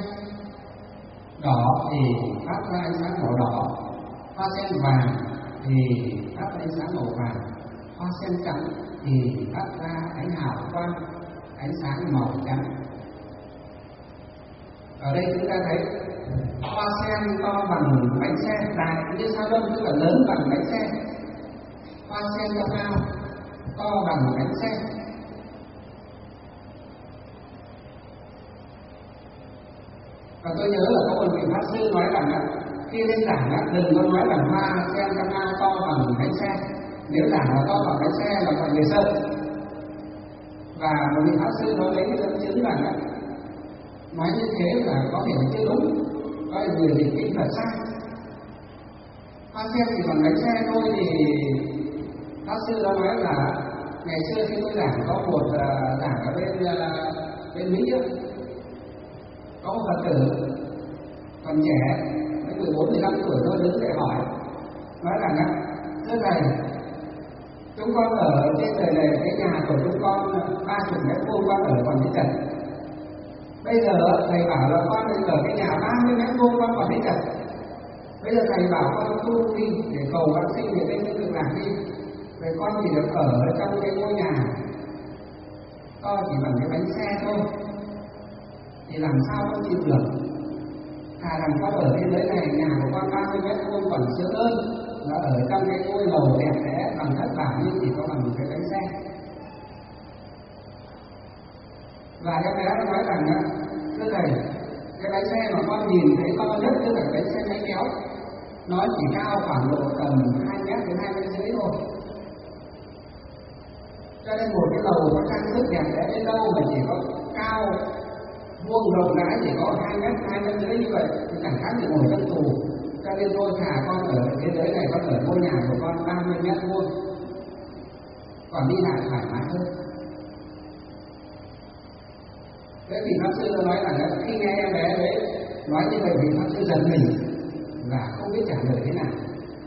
đỏ thì phát ra ánh sáng màu đỏ, hoa sen vàng thì phát ra ánh sáng màu vàng, hoa sen trắng thì phát ra ánh hào quang, ánh sáng màu trắng. Ở đây chúng ta thấy hoa sen to bằng bánh xe, đại như sao đông, tức là lớn bằng bánh xe. Hoa sen trong ao to bằng bánh xe. Và tôi nhớ là có một vị pháp sư nói rằng khi lên giảng đừng có nói rằng hoa sen trong ao to bằng bánh xe. Nếu giảng là to bằng bánh xe là mọi người sợ. Và một vị pháp sư nói lấy cái dẫn chứng rằng nói như thế là có thể là chưa đúng, có người dịch kinh Phật sai. Hoa sen chỉ bằng bánh xe thôi thì pháp sư đã nói là ngày xưa khi tôi giảng có một giảng ở bên Mỹ có một Phật tử còn trẻ, mới 14-15 tuổi thôi, đứng để hỏi, nói rằng thưa thầy, chúng con ở trên đời này, cái nhà của chúng con 30 mét vuông con ở còn thấy chật. Bây giờ thầy bảo là con ở cái nhà 30 mét vuông con còn thấy chật. Bây giờ thầy bảo con tu đi để cầu vãng sinh về bên cực lạc đi. Vậy con chỉ được ở trong cái ngôi nhà to chỉ bằng cái bánh xe thôi, thì làm sao con chịu được? Thà rằng con ở thế giới này, nhà của con 30 mét vuông còn sướng hơn là ở trong cái ngôi lầu đẹp đẽ bằng thất bảo nhưng chỉ có bằng một cái bánh xe. Và em bé nó nói rằng thưa thầy, cái bánh xe mà con nhìn thấy to nhất tức là bánh xe máy kéo, nó chỉ cao khoảng độ tầm 2 mét đến 2 mét rưỡi thôi. Cho nên một cái lầu có trang sức đẹp đẽ đến đâu mà chỉ có cao vuông rộng rãi chỉ có 2 mét rưỡi như vậy thì chẳng khác gì ngồi trong tù. Cho nên tôi thà con ở thế giới này, con ở ngôi nhà của con 30 mét vuông, còn đi lại thoải mái hơn. Thế thì pháp sư đã nói là khi nghe em bé đấy nói như vậy thì pháp sư giật mình và không biết trả lời thế nào.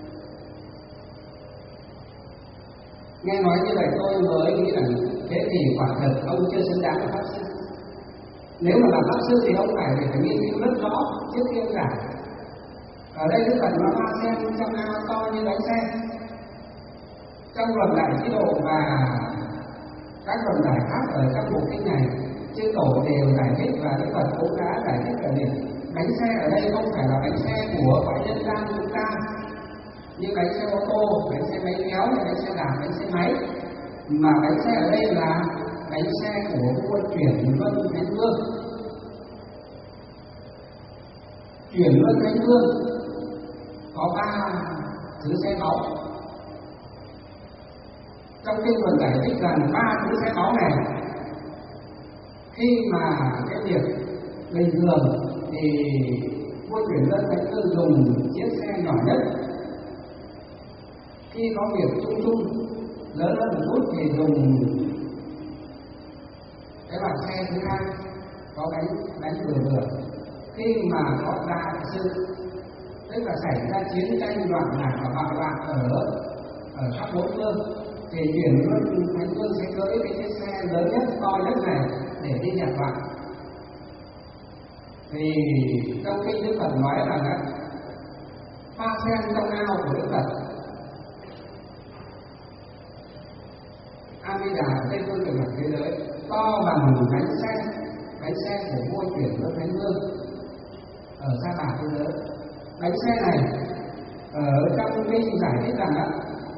Nghe nói như vậy tôi mới nghĩ rằng thế thì quả thật ông chưa xứng đáng là pháp sư. Nếu mà làm pháp sư thì ông phải nghiên cứu rất rõ trước khi ông giảng. Ở đây Đức Phật nói hoa sen trong ao to như bánh xe. Trong luận Đại Trí Độ và các luận giải khác ở trong bộ kinh này, chư tổ đều giải thích và Đức Phật cũng đã giải thích là gì? Bánh xe ở đây không phải là bánh xe của cõi nhân gian chúng ta như bánh xe ô tô, bánh xe máy kéo, bánh xe đạp, bánh xe máy, mà bánh xe ở đây là bánh xe của vua Chuyển Luân Thánh Vương. Chuyển Luân Thánh Vương có 3 thứ xe báu. Trong kinh luận giải thích rằng 3 thứ xe báu này, khi mà cái việc bình thường thì vua Chuyển Luân Thánh Vương dùng chiếc xe nhỏ nhất. Khi có việc chung chung lớn hơn một chút thì dùng cái loại xe thứ hai có bánh vừa vừa. Khi mà có đại sự, tức là xảy ra chiến tranh loạn lạc và bạo loạn ở khắp bốn phương, thì Chuyển Luân Thánh Vương sẽ cưỡi cái chiếc xe lớn nhất, to nhất này để đi nhặt vạn. Thì trong kinh Đức Phật nói rằng hoa sen trong ao của Đức Phật A Di Đà Tây Phương Cực Lạc thế giới to bằng bánh xe của vua Chuyển Luân Thánh Vương ở Sa Bà thế giới. Bánh xe này ở trong kinh giải thích rằng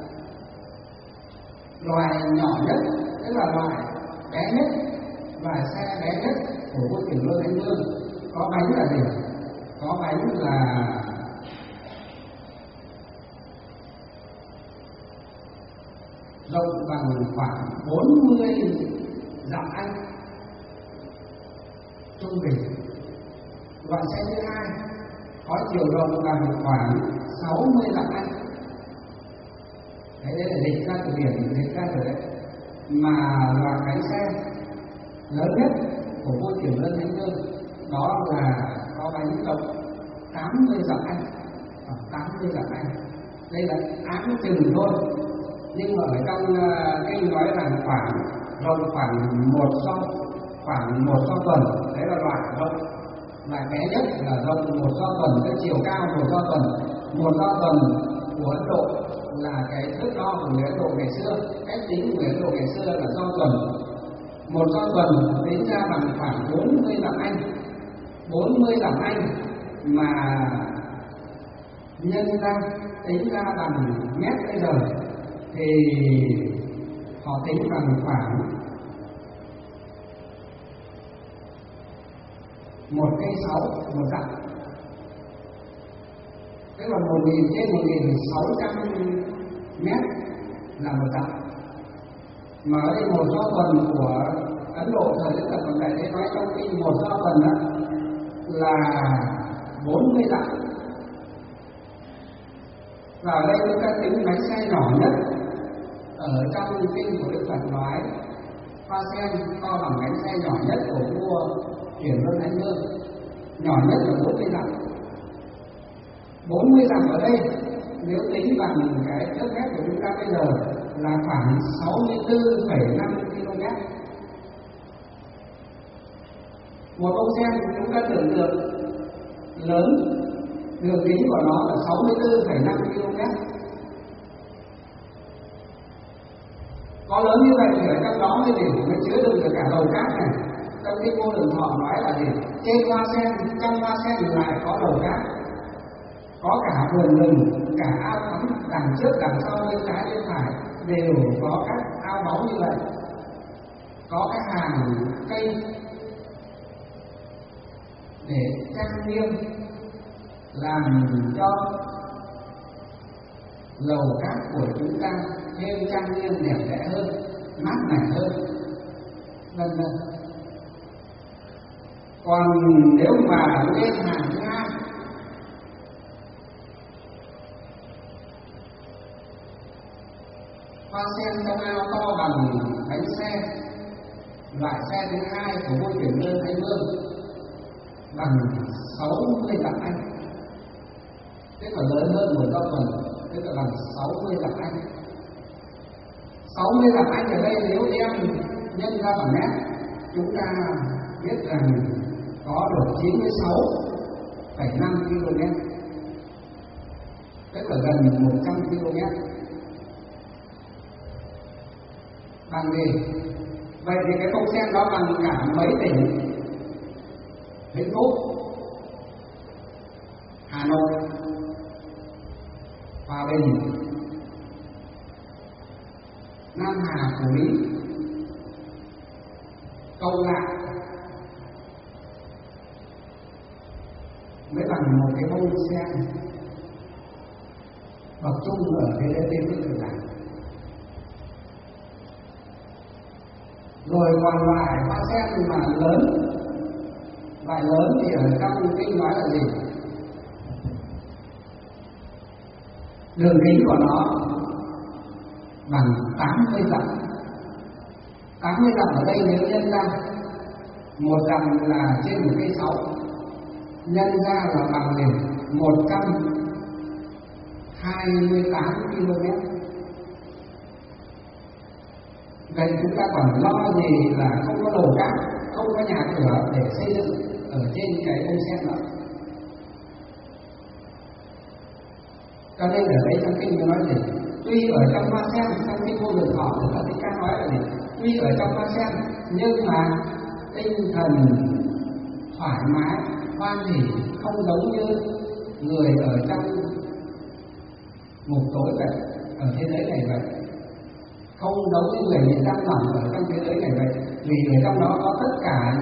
loài nhỏ nhất, tức là loài bé nhất, loài xe bé nhất của vua Chuyển Luân Thánh Vương có bánh là gì? Có bánh là rộng bằng khoảng 40 dặm Anh trung bình. Loại xe thứ hai có chiều rộng bằng khoảng 60 dặm Anh. Đấy là dịch ra từ biển, dịch ra từ đấy. Mà loại bánh xe lớn nhất của vua Chuyển Luân Thánh Vương đó là có bánh rộng 80 dặm Anh, khoảng 80 dặm Anh. Đây là áng chừng thôi, nhưng mà ở trong kinh nói rằng rộng khoảng một so tuần. Đấy là loại rộng, loại bé nhất là rộng 1 so tuần, cái chiều cao 1 so tuần. 1 so tuần của Ấn Độ là cái thước đo của người Ấn Độ ngày xưa, cách tính của người Ấn Độ ngày xưa là so tuần. 1 so tuần tính ra bằng khoảng 40 dặm Anh. 40 dặm Anh mà nhân ra tính ra bằng mét bây giờ thì họ tính bằng khoảng một cây 6 một dặm, tức là 1.000 trên 1.600 mét là một dặm. Mà ở đây một do tuần của Ấn Độ thời Đức Phật còn Đại Thế nói trong kinh một do tuần đó là 40 dặm. Và ở đây chúng ta tính bánh xe nhỏ nhất ở trong kinh của Đức Phật nói hoa sen to bằng bánh xe nhỏ nhất của vua Chuyển Luân Thánh Vương, nhỏ nhất là 40 dặm. 40 dặm ở đây nếu tính bằng cái thước mét của chúng ta bây giờ là khoảng 64,5 km. Một bông sen chúng ta tưởng tượng lớn, đường kính của nó là 64,5 km. Có lớn như vậy thì ở trong đó mới chứa đựng được cả đầu cát này. Trong kinh Vô Lượng Thọ nói là gì? Trên hoa sen, trong hoa sen lại có đầu cát, có cả vườn rừng, cả ao tắm đằng trước đằng sau bên trái bên phải đều có các ao báu như vậy, có các hàng cây để trang nghiêm làm cho lầu cát của chúng ta thêm trang nghiêm đẹp đẽ hơn, mát mẻ hơn, vân vân. Còn nếu mà lên hàng thứ hai, hoa sen trong ao to bằng bánh xe, loại xe thứ hai của vua Chuyển Luân Thánh Vương, bằng 60 dặm Anh, tức là lớn hơn một do tuần, tức là bằng 60 dặm Anh. 60 dặm Anh ở đây nếu đem nhân ra bằng mét, chúng ta biết rằng có được 96,5 km, tức là gần 100 km. Bằng gì? Vậy thì cái bông sen đó bằng cả mấy tỉnh: Vĩnh Phúc, Hà Nội, Hòa Bình, Nam Hà, Phú Mỹ, Câu Lạc, mới bằng một cái bông sen bậc trung ở thế giới bên Cực Lạc. Rồi còn loại hoa sen mà lớn, loại lớn thì ở trong kinh nói là gì? Đường kính của nó bằng 80 dặm. 80 dặm ở đây nếu nhân ra, một dặm là trên một cây 6, nhân ra là bằng 128 km. Vậy chúng ta còn lo gì là không có lầu cát, không có nhà cửa để xây dựng ở trên cái bông sen đó. Cho nên ở đây trong kinh nó nói gì? Tuy ở trong hoa sen, trong kinh Vô Lượng Thọ thì Phật Thích Ca nói là gì? Tuy ở trong hoa sen nhưng mà tinh thần thoải mái, hoan hỉ, không giống như người ở trong ngục tối vậy, ở thế giới này vậy, không giống như người bị giam lỏng ở trong thế giới này vậy. Vì ở trong đó có tất cả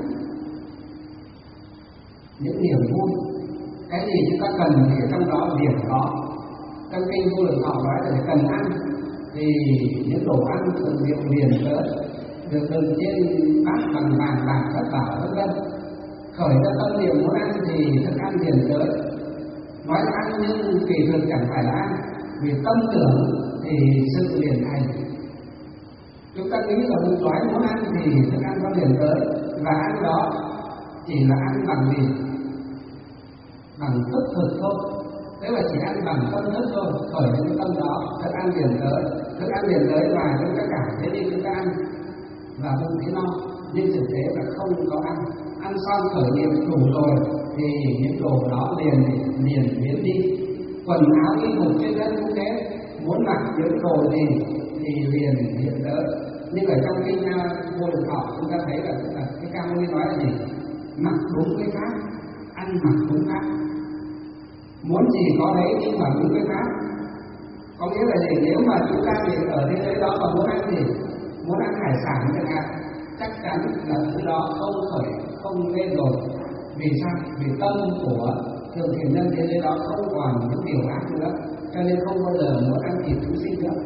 những niềm vui, cái gì chúng ta cần thì ở trong đó điểm đó. Trong kinh Vô Lượng Thọ nói là cần ăn thì những đồ ăn thường rượu liền tới được đựng trên bát bằng vàng bạc thất bảo vân vân. Khởi ra tâm niệm muốn ăn thì thức ăn liền tới. Nói là ăn nhưng kỳ thực chẳng phải là ăn, vì tâm tưởng thì sự liền thành. Chúng ta nghĩ là bụng đói muốn ăn thì thức ăn nó liền tới, và ăn đó chỉ là ăn bằng gì? Bằng thức thực thôi. Thế là chỉ ăn bằng tâm thức thôi, khởi đến cái tâm đó, thức ăn liền tới. Thức ăn liền tới và chúng ta cảm thấy đi chúng ta ăn và bụng thấy no, nhưng thực tế là không có ăn. Ăn xong khởi niệm đủ rồi thì những đồ đó liền biến đi. Quần áo y phục trên đất cũng thế, muốn mặc những đồ gì thì liền hiện tới. Nhưng ở trong kinh Vô Lượng Thọ chúng ta thấy là cái Ca Mâu Ni nói là gì? Mặc đúng cái pháp, ăn mặc đúng pháp. Muốn gì có đấy nhưng mà đúng cái pháp. Có nghĩa là gì? Nếu mà chúng ta thì ở thế giới đó mà muốn ăn gì? Muốn ăn hải sản chẳng hạn, chắc chắn là thứ đó không lên rồi. Vì sao? Vì tâm của thường thiền nhân thế giới đó không còn những điều ác nữa, cho nên không bao giờ muốn ăn thịt chúng sinh nữa.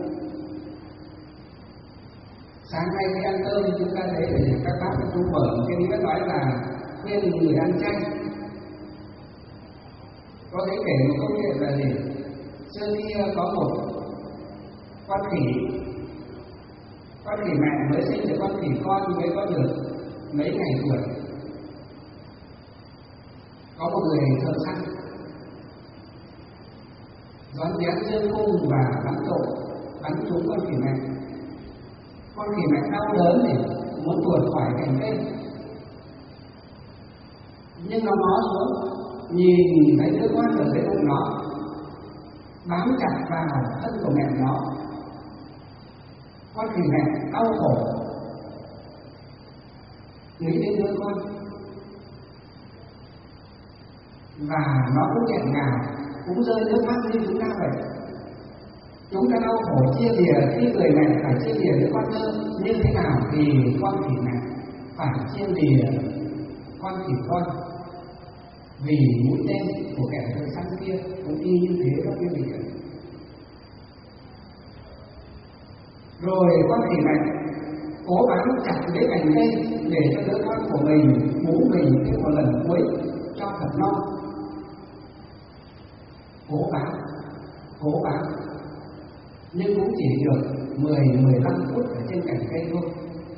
Sáng nay khi ăn cơm chúng ta thấy các bác cũng mở cái nghĩa nói là khuyên người ăn chay. Có thể kể một câu chuyện là gì? Xưa kia có một con khỉ mẹ mới sinh được con khỉ con mới có được mấy ngày tuổi. Có một người thợ săn rón rén dương cung và bắn trúng con khỉ mẹ. Con khỉ mẹ đau đớn thì muốn tuột khỏi cành cây, nhưng nó ngó xuống nhìn thấy đứa con ở dưới bụng nó bám chặt vào thân của mẹ nó. Con khỉ mẹ đau khổ nghĩ đến đứa con và nó cũng nghẹn ngào, cũng rơi nước mắt như chúng ta vậy. Chúng ta đau khổ chia lìa khi người mẹ phải chia lìa đứa con thơ, như thế nào thì con khỉ mẹ phải chia lìa con khỉ con, vì mũi tên của kẻ thợ săn kia cũng y như thế đó quý vị ạ. Rồi con khỉ mẹ cố bám chặt lấy cành cây để cho đứa con của mình bú mình thêm một lần cuối cho thật no. Cố bám nhưng cũng chỉ được 10-15 phút ở trên cành cây thôi.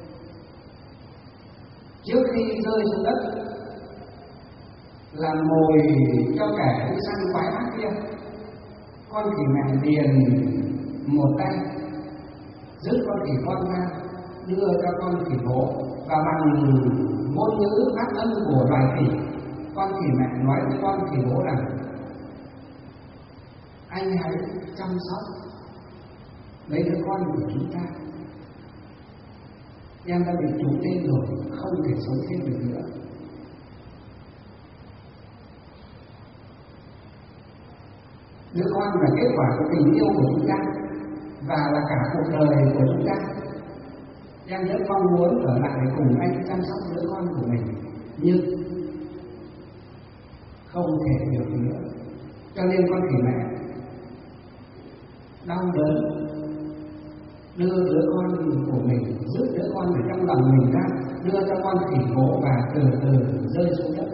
Trước khi rơi xuống đất làm mồi cho kẻ đi săn quái ác kia, con khỉ mẹ liền một tay giữ con khỉ con ra, đưa cho con khỉ bố, và bằng ngôn ngữ phát âm của loài khỉ, con khỉ mẹ nói với con khỉ bố rằng: anh hãy chăm sóc lấy đứa con của chúng ta, em đã bị trúng tên rồi, không thể sống thêm được nữa. Đứa con là kết quả của tình yêu của chúng ta và là cả cuộc đời của chúng ta. Em rất mong muốn ở lại để cùng anh chăm sóc đứa con của mình, nhưng không thể được nữa. Cho nên con khỉ mẹ đau đớn đưa đứa con của mình, rút đứa con ở trong lòng mình ra, đưa cho con khỉ bố và từ từ rơi xuống đất.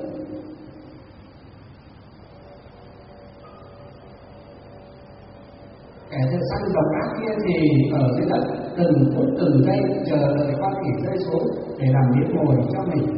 Kẻ thợ săn độc ác kia thì ở dưới đất từng phút từng giây chờ đợi con khỉ rơi xuống để làm miếng mồi cho mình.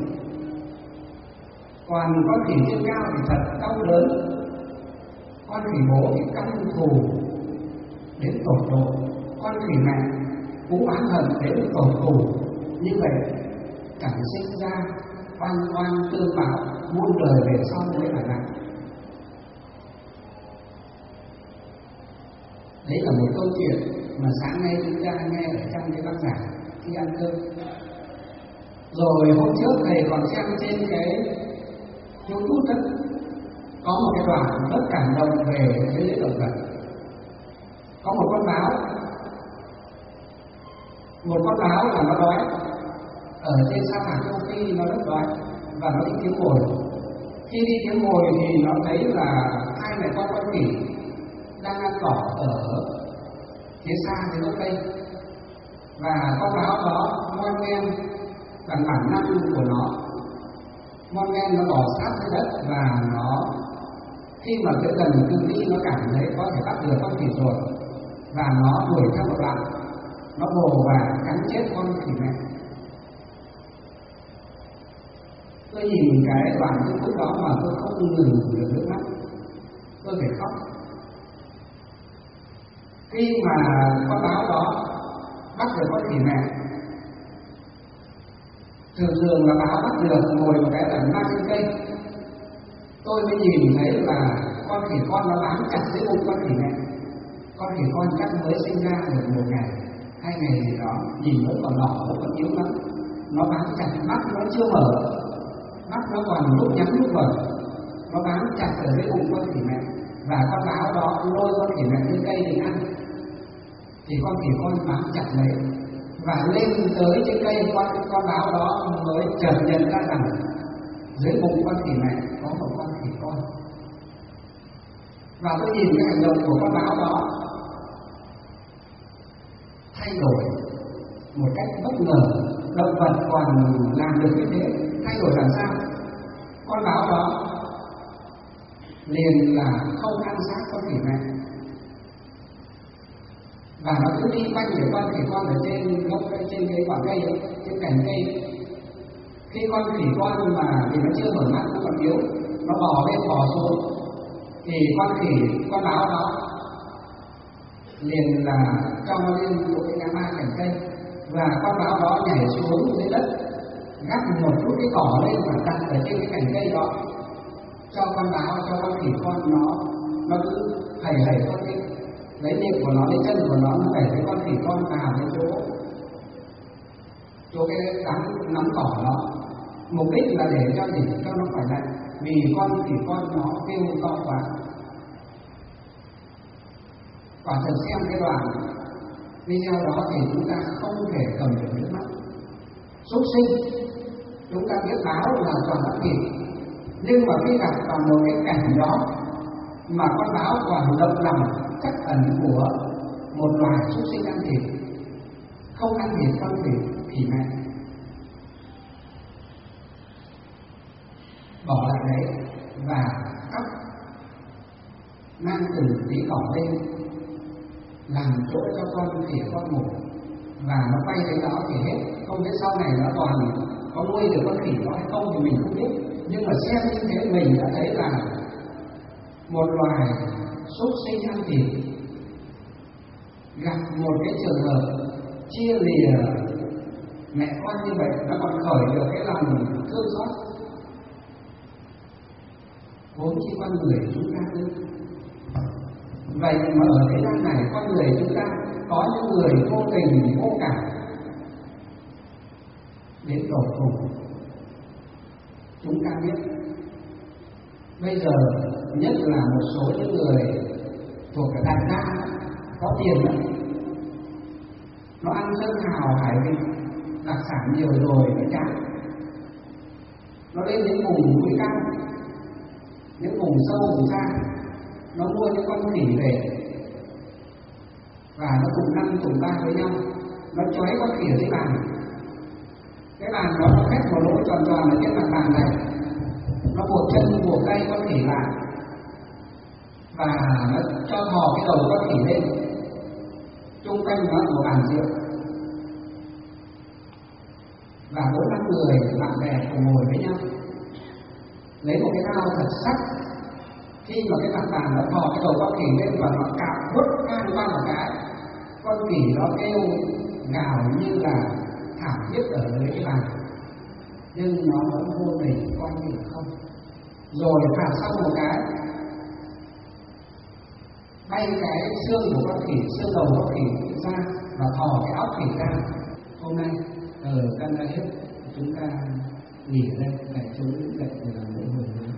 Còn con khỉ trên cao thì thật đau đớn, con khỉ bố thì căm thù đến tột độ, con khỉ mẹ cũng oán hận đến tột cùng. Như vậy chẳng sinh ra oan tương báo, muôn đời về sau mới là nặng. Đấy là một câu chuyện mà sáng nay chúng ta nghe ở trong cái băng giảng khi ăn cơm. Rồi hôm trước thầy còn xem trên cái YouTube đó, có một cái đoạn rất cảm động về thế giới động vật. Có một con báo là nó đói ở trên sa mạc Châu Phi, nó rất đói và nó đi kiếm mồi. Khi đi kiếm mồi thì nó thấy là hai mẹ con khỉ đang ăn cỏ ở phía xa dưới gốc cây, và con báo đó mon men bằng bản năng của nó, mon men nó bò sát dưới đất, và nó khi mà tới gần cự ly nó cảm thấy có thể bắt được con khỉ rồi, và nó đuổi theo một đoạn, nó vồ và cắn chết con khỉ mẹ. Tôi nhìn cái đoạn những phút đó mà tôi không ngừng được nước mắt, tôi phải khóc. Khi mà con báo đó bắt được con khỉ mẹ, thường là báo bắt được ngồi một cái là mang trên cây, tôi mới nhìn thấy là con khỉ con nó bám chặt dưới bụng con khỉ mẹ. Con khỉ con chắc mới sinh ra được 1 ngày, 2 ngày gì đó, nhìn vẫn còn đỏ, vẫn còn yếu lắm. Nó bám chặt, mắt nó chưa mở, mắt nó còn lúc nhắm lúc mở, nó bám chặt ở dưới bụng con khỉ mẹ. Và con báo đó lôi con khỉ mẹ lên cây để ăn, thì con khỉ con bám chặt lấy, và lên tới trên cây con báo đó mới chợt nhận ra rằng dưới bụng con khỉ mẹ có một con khỉ con. Và tôi nhìn cái hành động của con báo đó thay đổi một cách bất ngờ. Động vật còn làm được như thế, thay đổi làm sao? Con báo đó liền là không ăn xác con khỉ mẹ, và nó cứ đi quanh để con khỉ con ở trên gốc, trên cái quả cây, trên cành cây. Khi con khỉ con mà thì nó chưa mở mắt, nó còn yếu, nó bò lên bò xuống, thì con báo đó liền là cho nó lên một cái ngã ba cành cây, và con báo đó nhảy xuống dưới đất, gắp một chút cái cỏ lên và đặt ở trên cái cành cây đó, cho con báo, cho con khỉ con nó cứ hầy con đi, lấy miệng của nó, lấy chân của nó đẩy cái con khỉ con vào cái chỗ cái nắm cỏ đó. Mục đích là để cho gì? Cho nó khỏi lạnh, vì con khỉ con nó kêu to quá. Quả thật xem cái đoạn video đó thì chúng ta không thể cầm được nước mắt. Súc sinh, chúng ta biết báo là toàn ăn thịt, nhưng mà khi gặp vào một cái cảnh đó mà con báo còn động lòng chắc ẩn của một loài súc sinh ăn thịt, không ăn thịt con khỉ mẹ, bỏ lại đấy và cắt mang từng tí cỏ lên làm chỗ cho con khỉ con ngủ, và nó quay đến đó thì hết. Không biết sau này nó còn có nuôi được con khỉ đó hay không thì mình không biết, nhưng mà xem như thế mình đã thấy là một loài súc sinh ăn thịt gặp một cái trường hợp chia lìa mẹ con như vậy, nó còn khởi được cái lòng thương xót. Vốn chỉ con người chúng ta ư? Vậy mà ở thế gian này con người chúng ta có những người vô tình vô cảm đến tột cùng. Chúng ta biết bây giờ nhất là một số những người thuộc cái đàn gia có tiền đó, nó ăn sơn hào hải vị, đặc sản nhiều rồi nó chán, nó lên đến vùng núi cao, những vùng sâu vùng xa, nó mua những con khỉ về và nó cùng năm cùng ba với nhau, nó trói con khỉ ở dưới bàn. Cái bàn đó nó khép một lỗ tròn tròn ở trên mặt bàn này, nó buộc chân buộc tay con khỉ lại và nó cho thò cái đầu con khỉ lên, chung quanh nó một bàn rượu, và 4-5 người bạn bè cùng ngồi với nhau, lấy một cái dao thật sắc. Khi mà cái mặt bàn nó thò cái đầu con khỉ lên và nó cạo vứt ngang qua một cái, con khỉ nó kêu gào như là thảm thiết ở dưới cái bàn, nhưng nó vẫn vô tình coi như không. Rồi phạt xong một cái, bay cái xương của con khỉ, xương đầu con khỉ ra và thò cái óc khỉ ra. Hôm nay ở căn hết, chúng ta nghỉ ở đây để chúng dậy để làm lễ hồi hướng.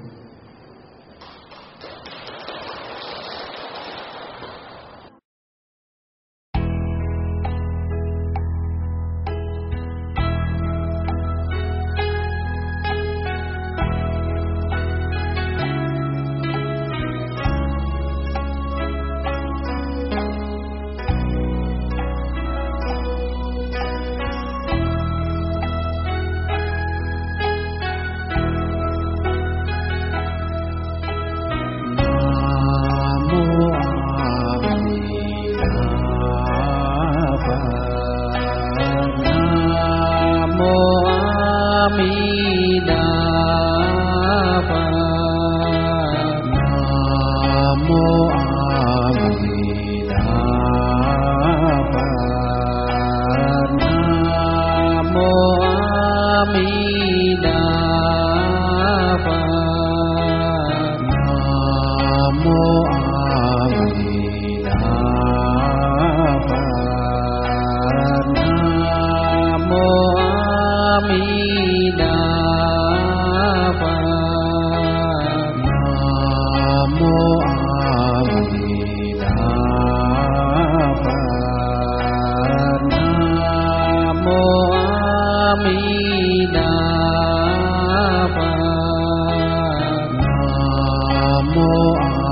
Di Đà mô A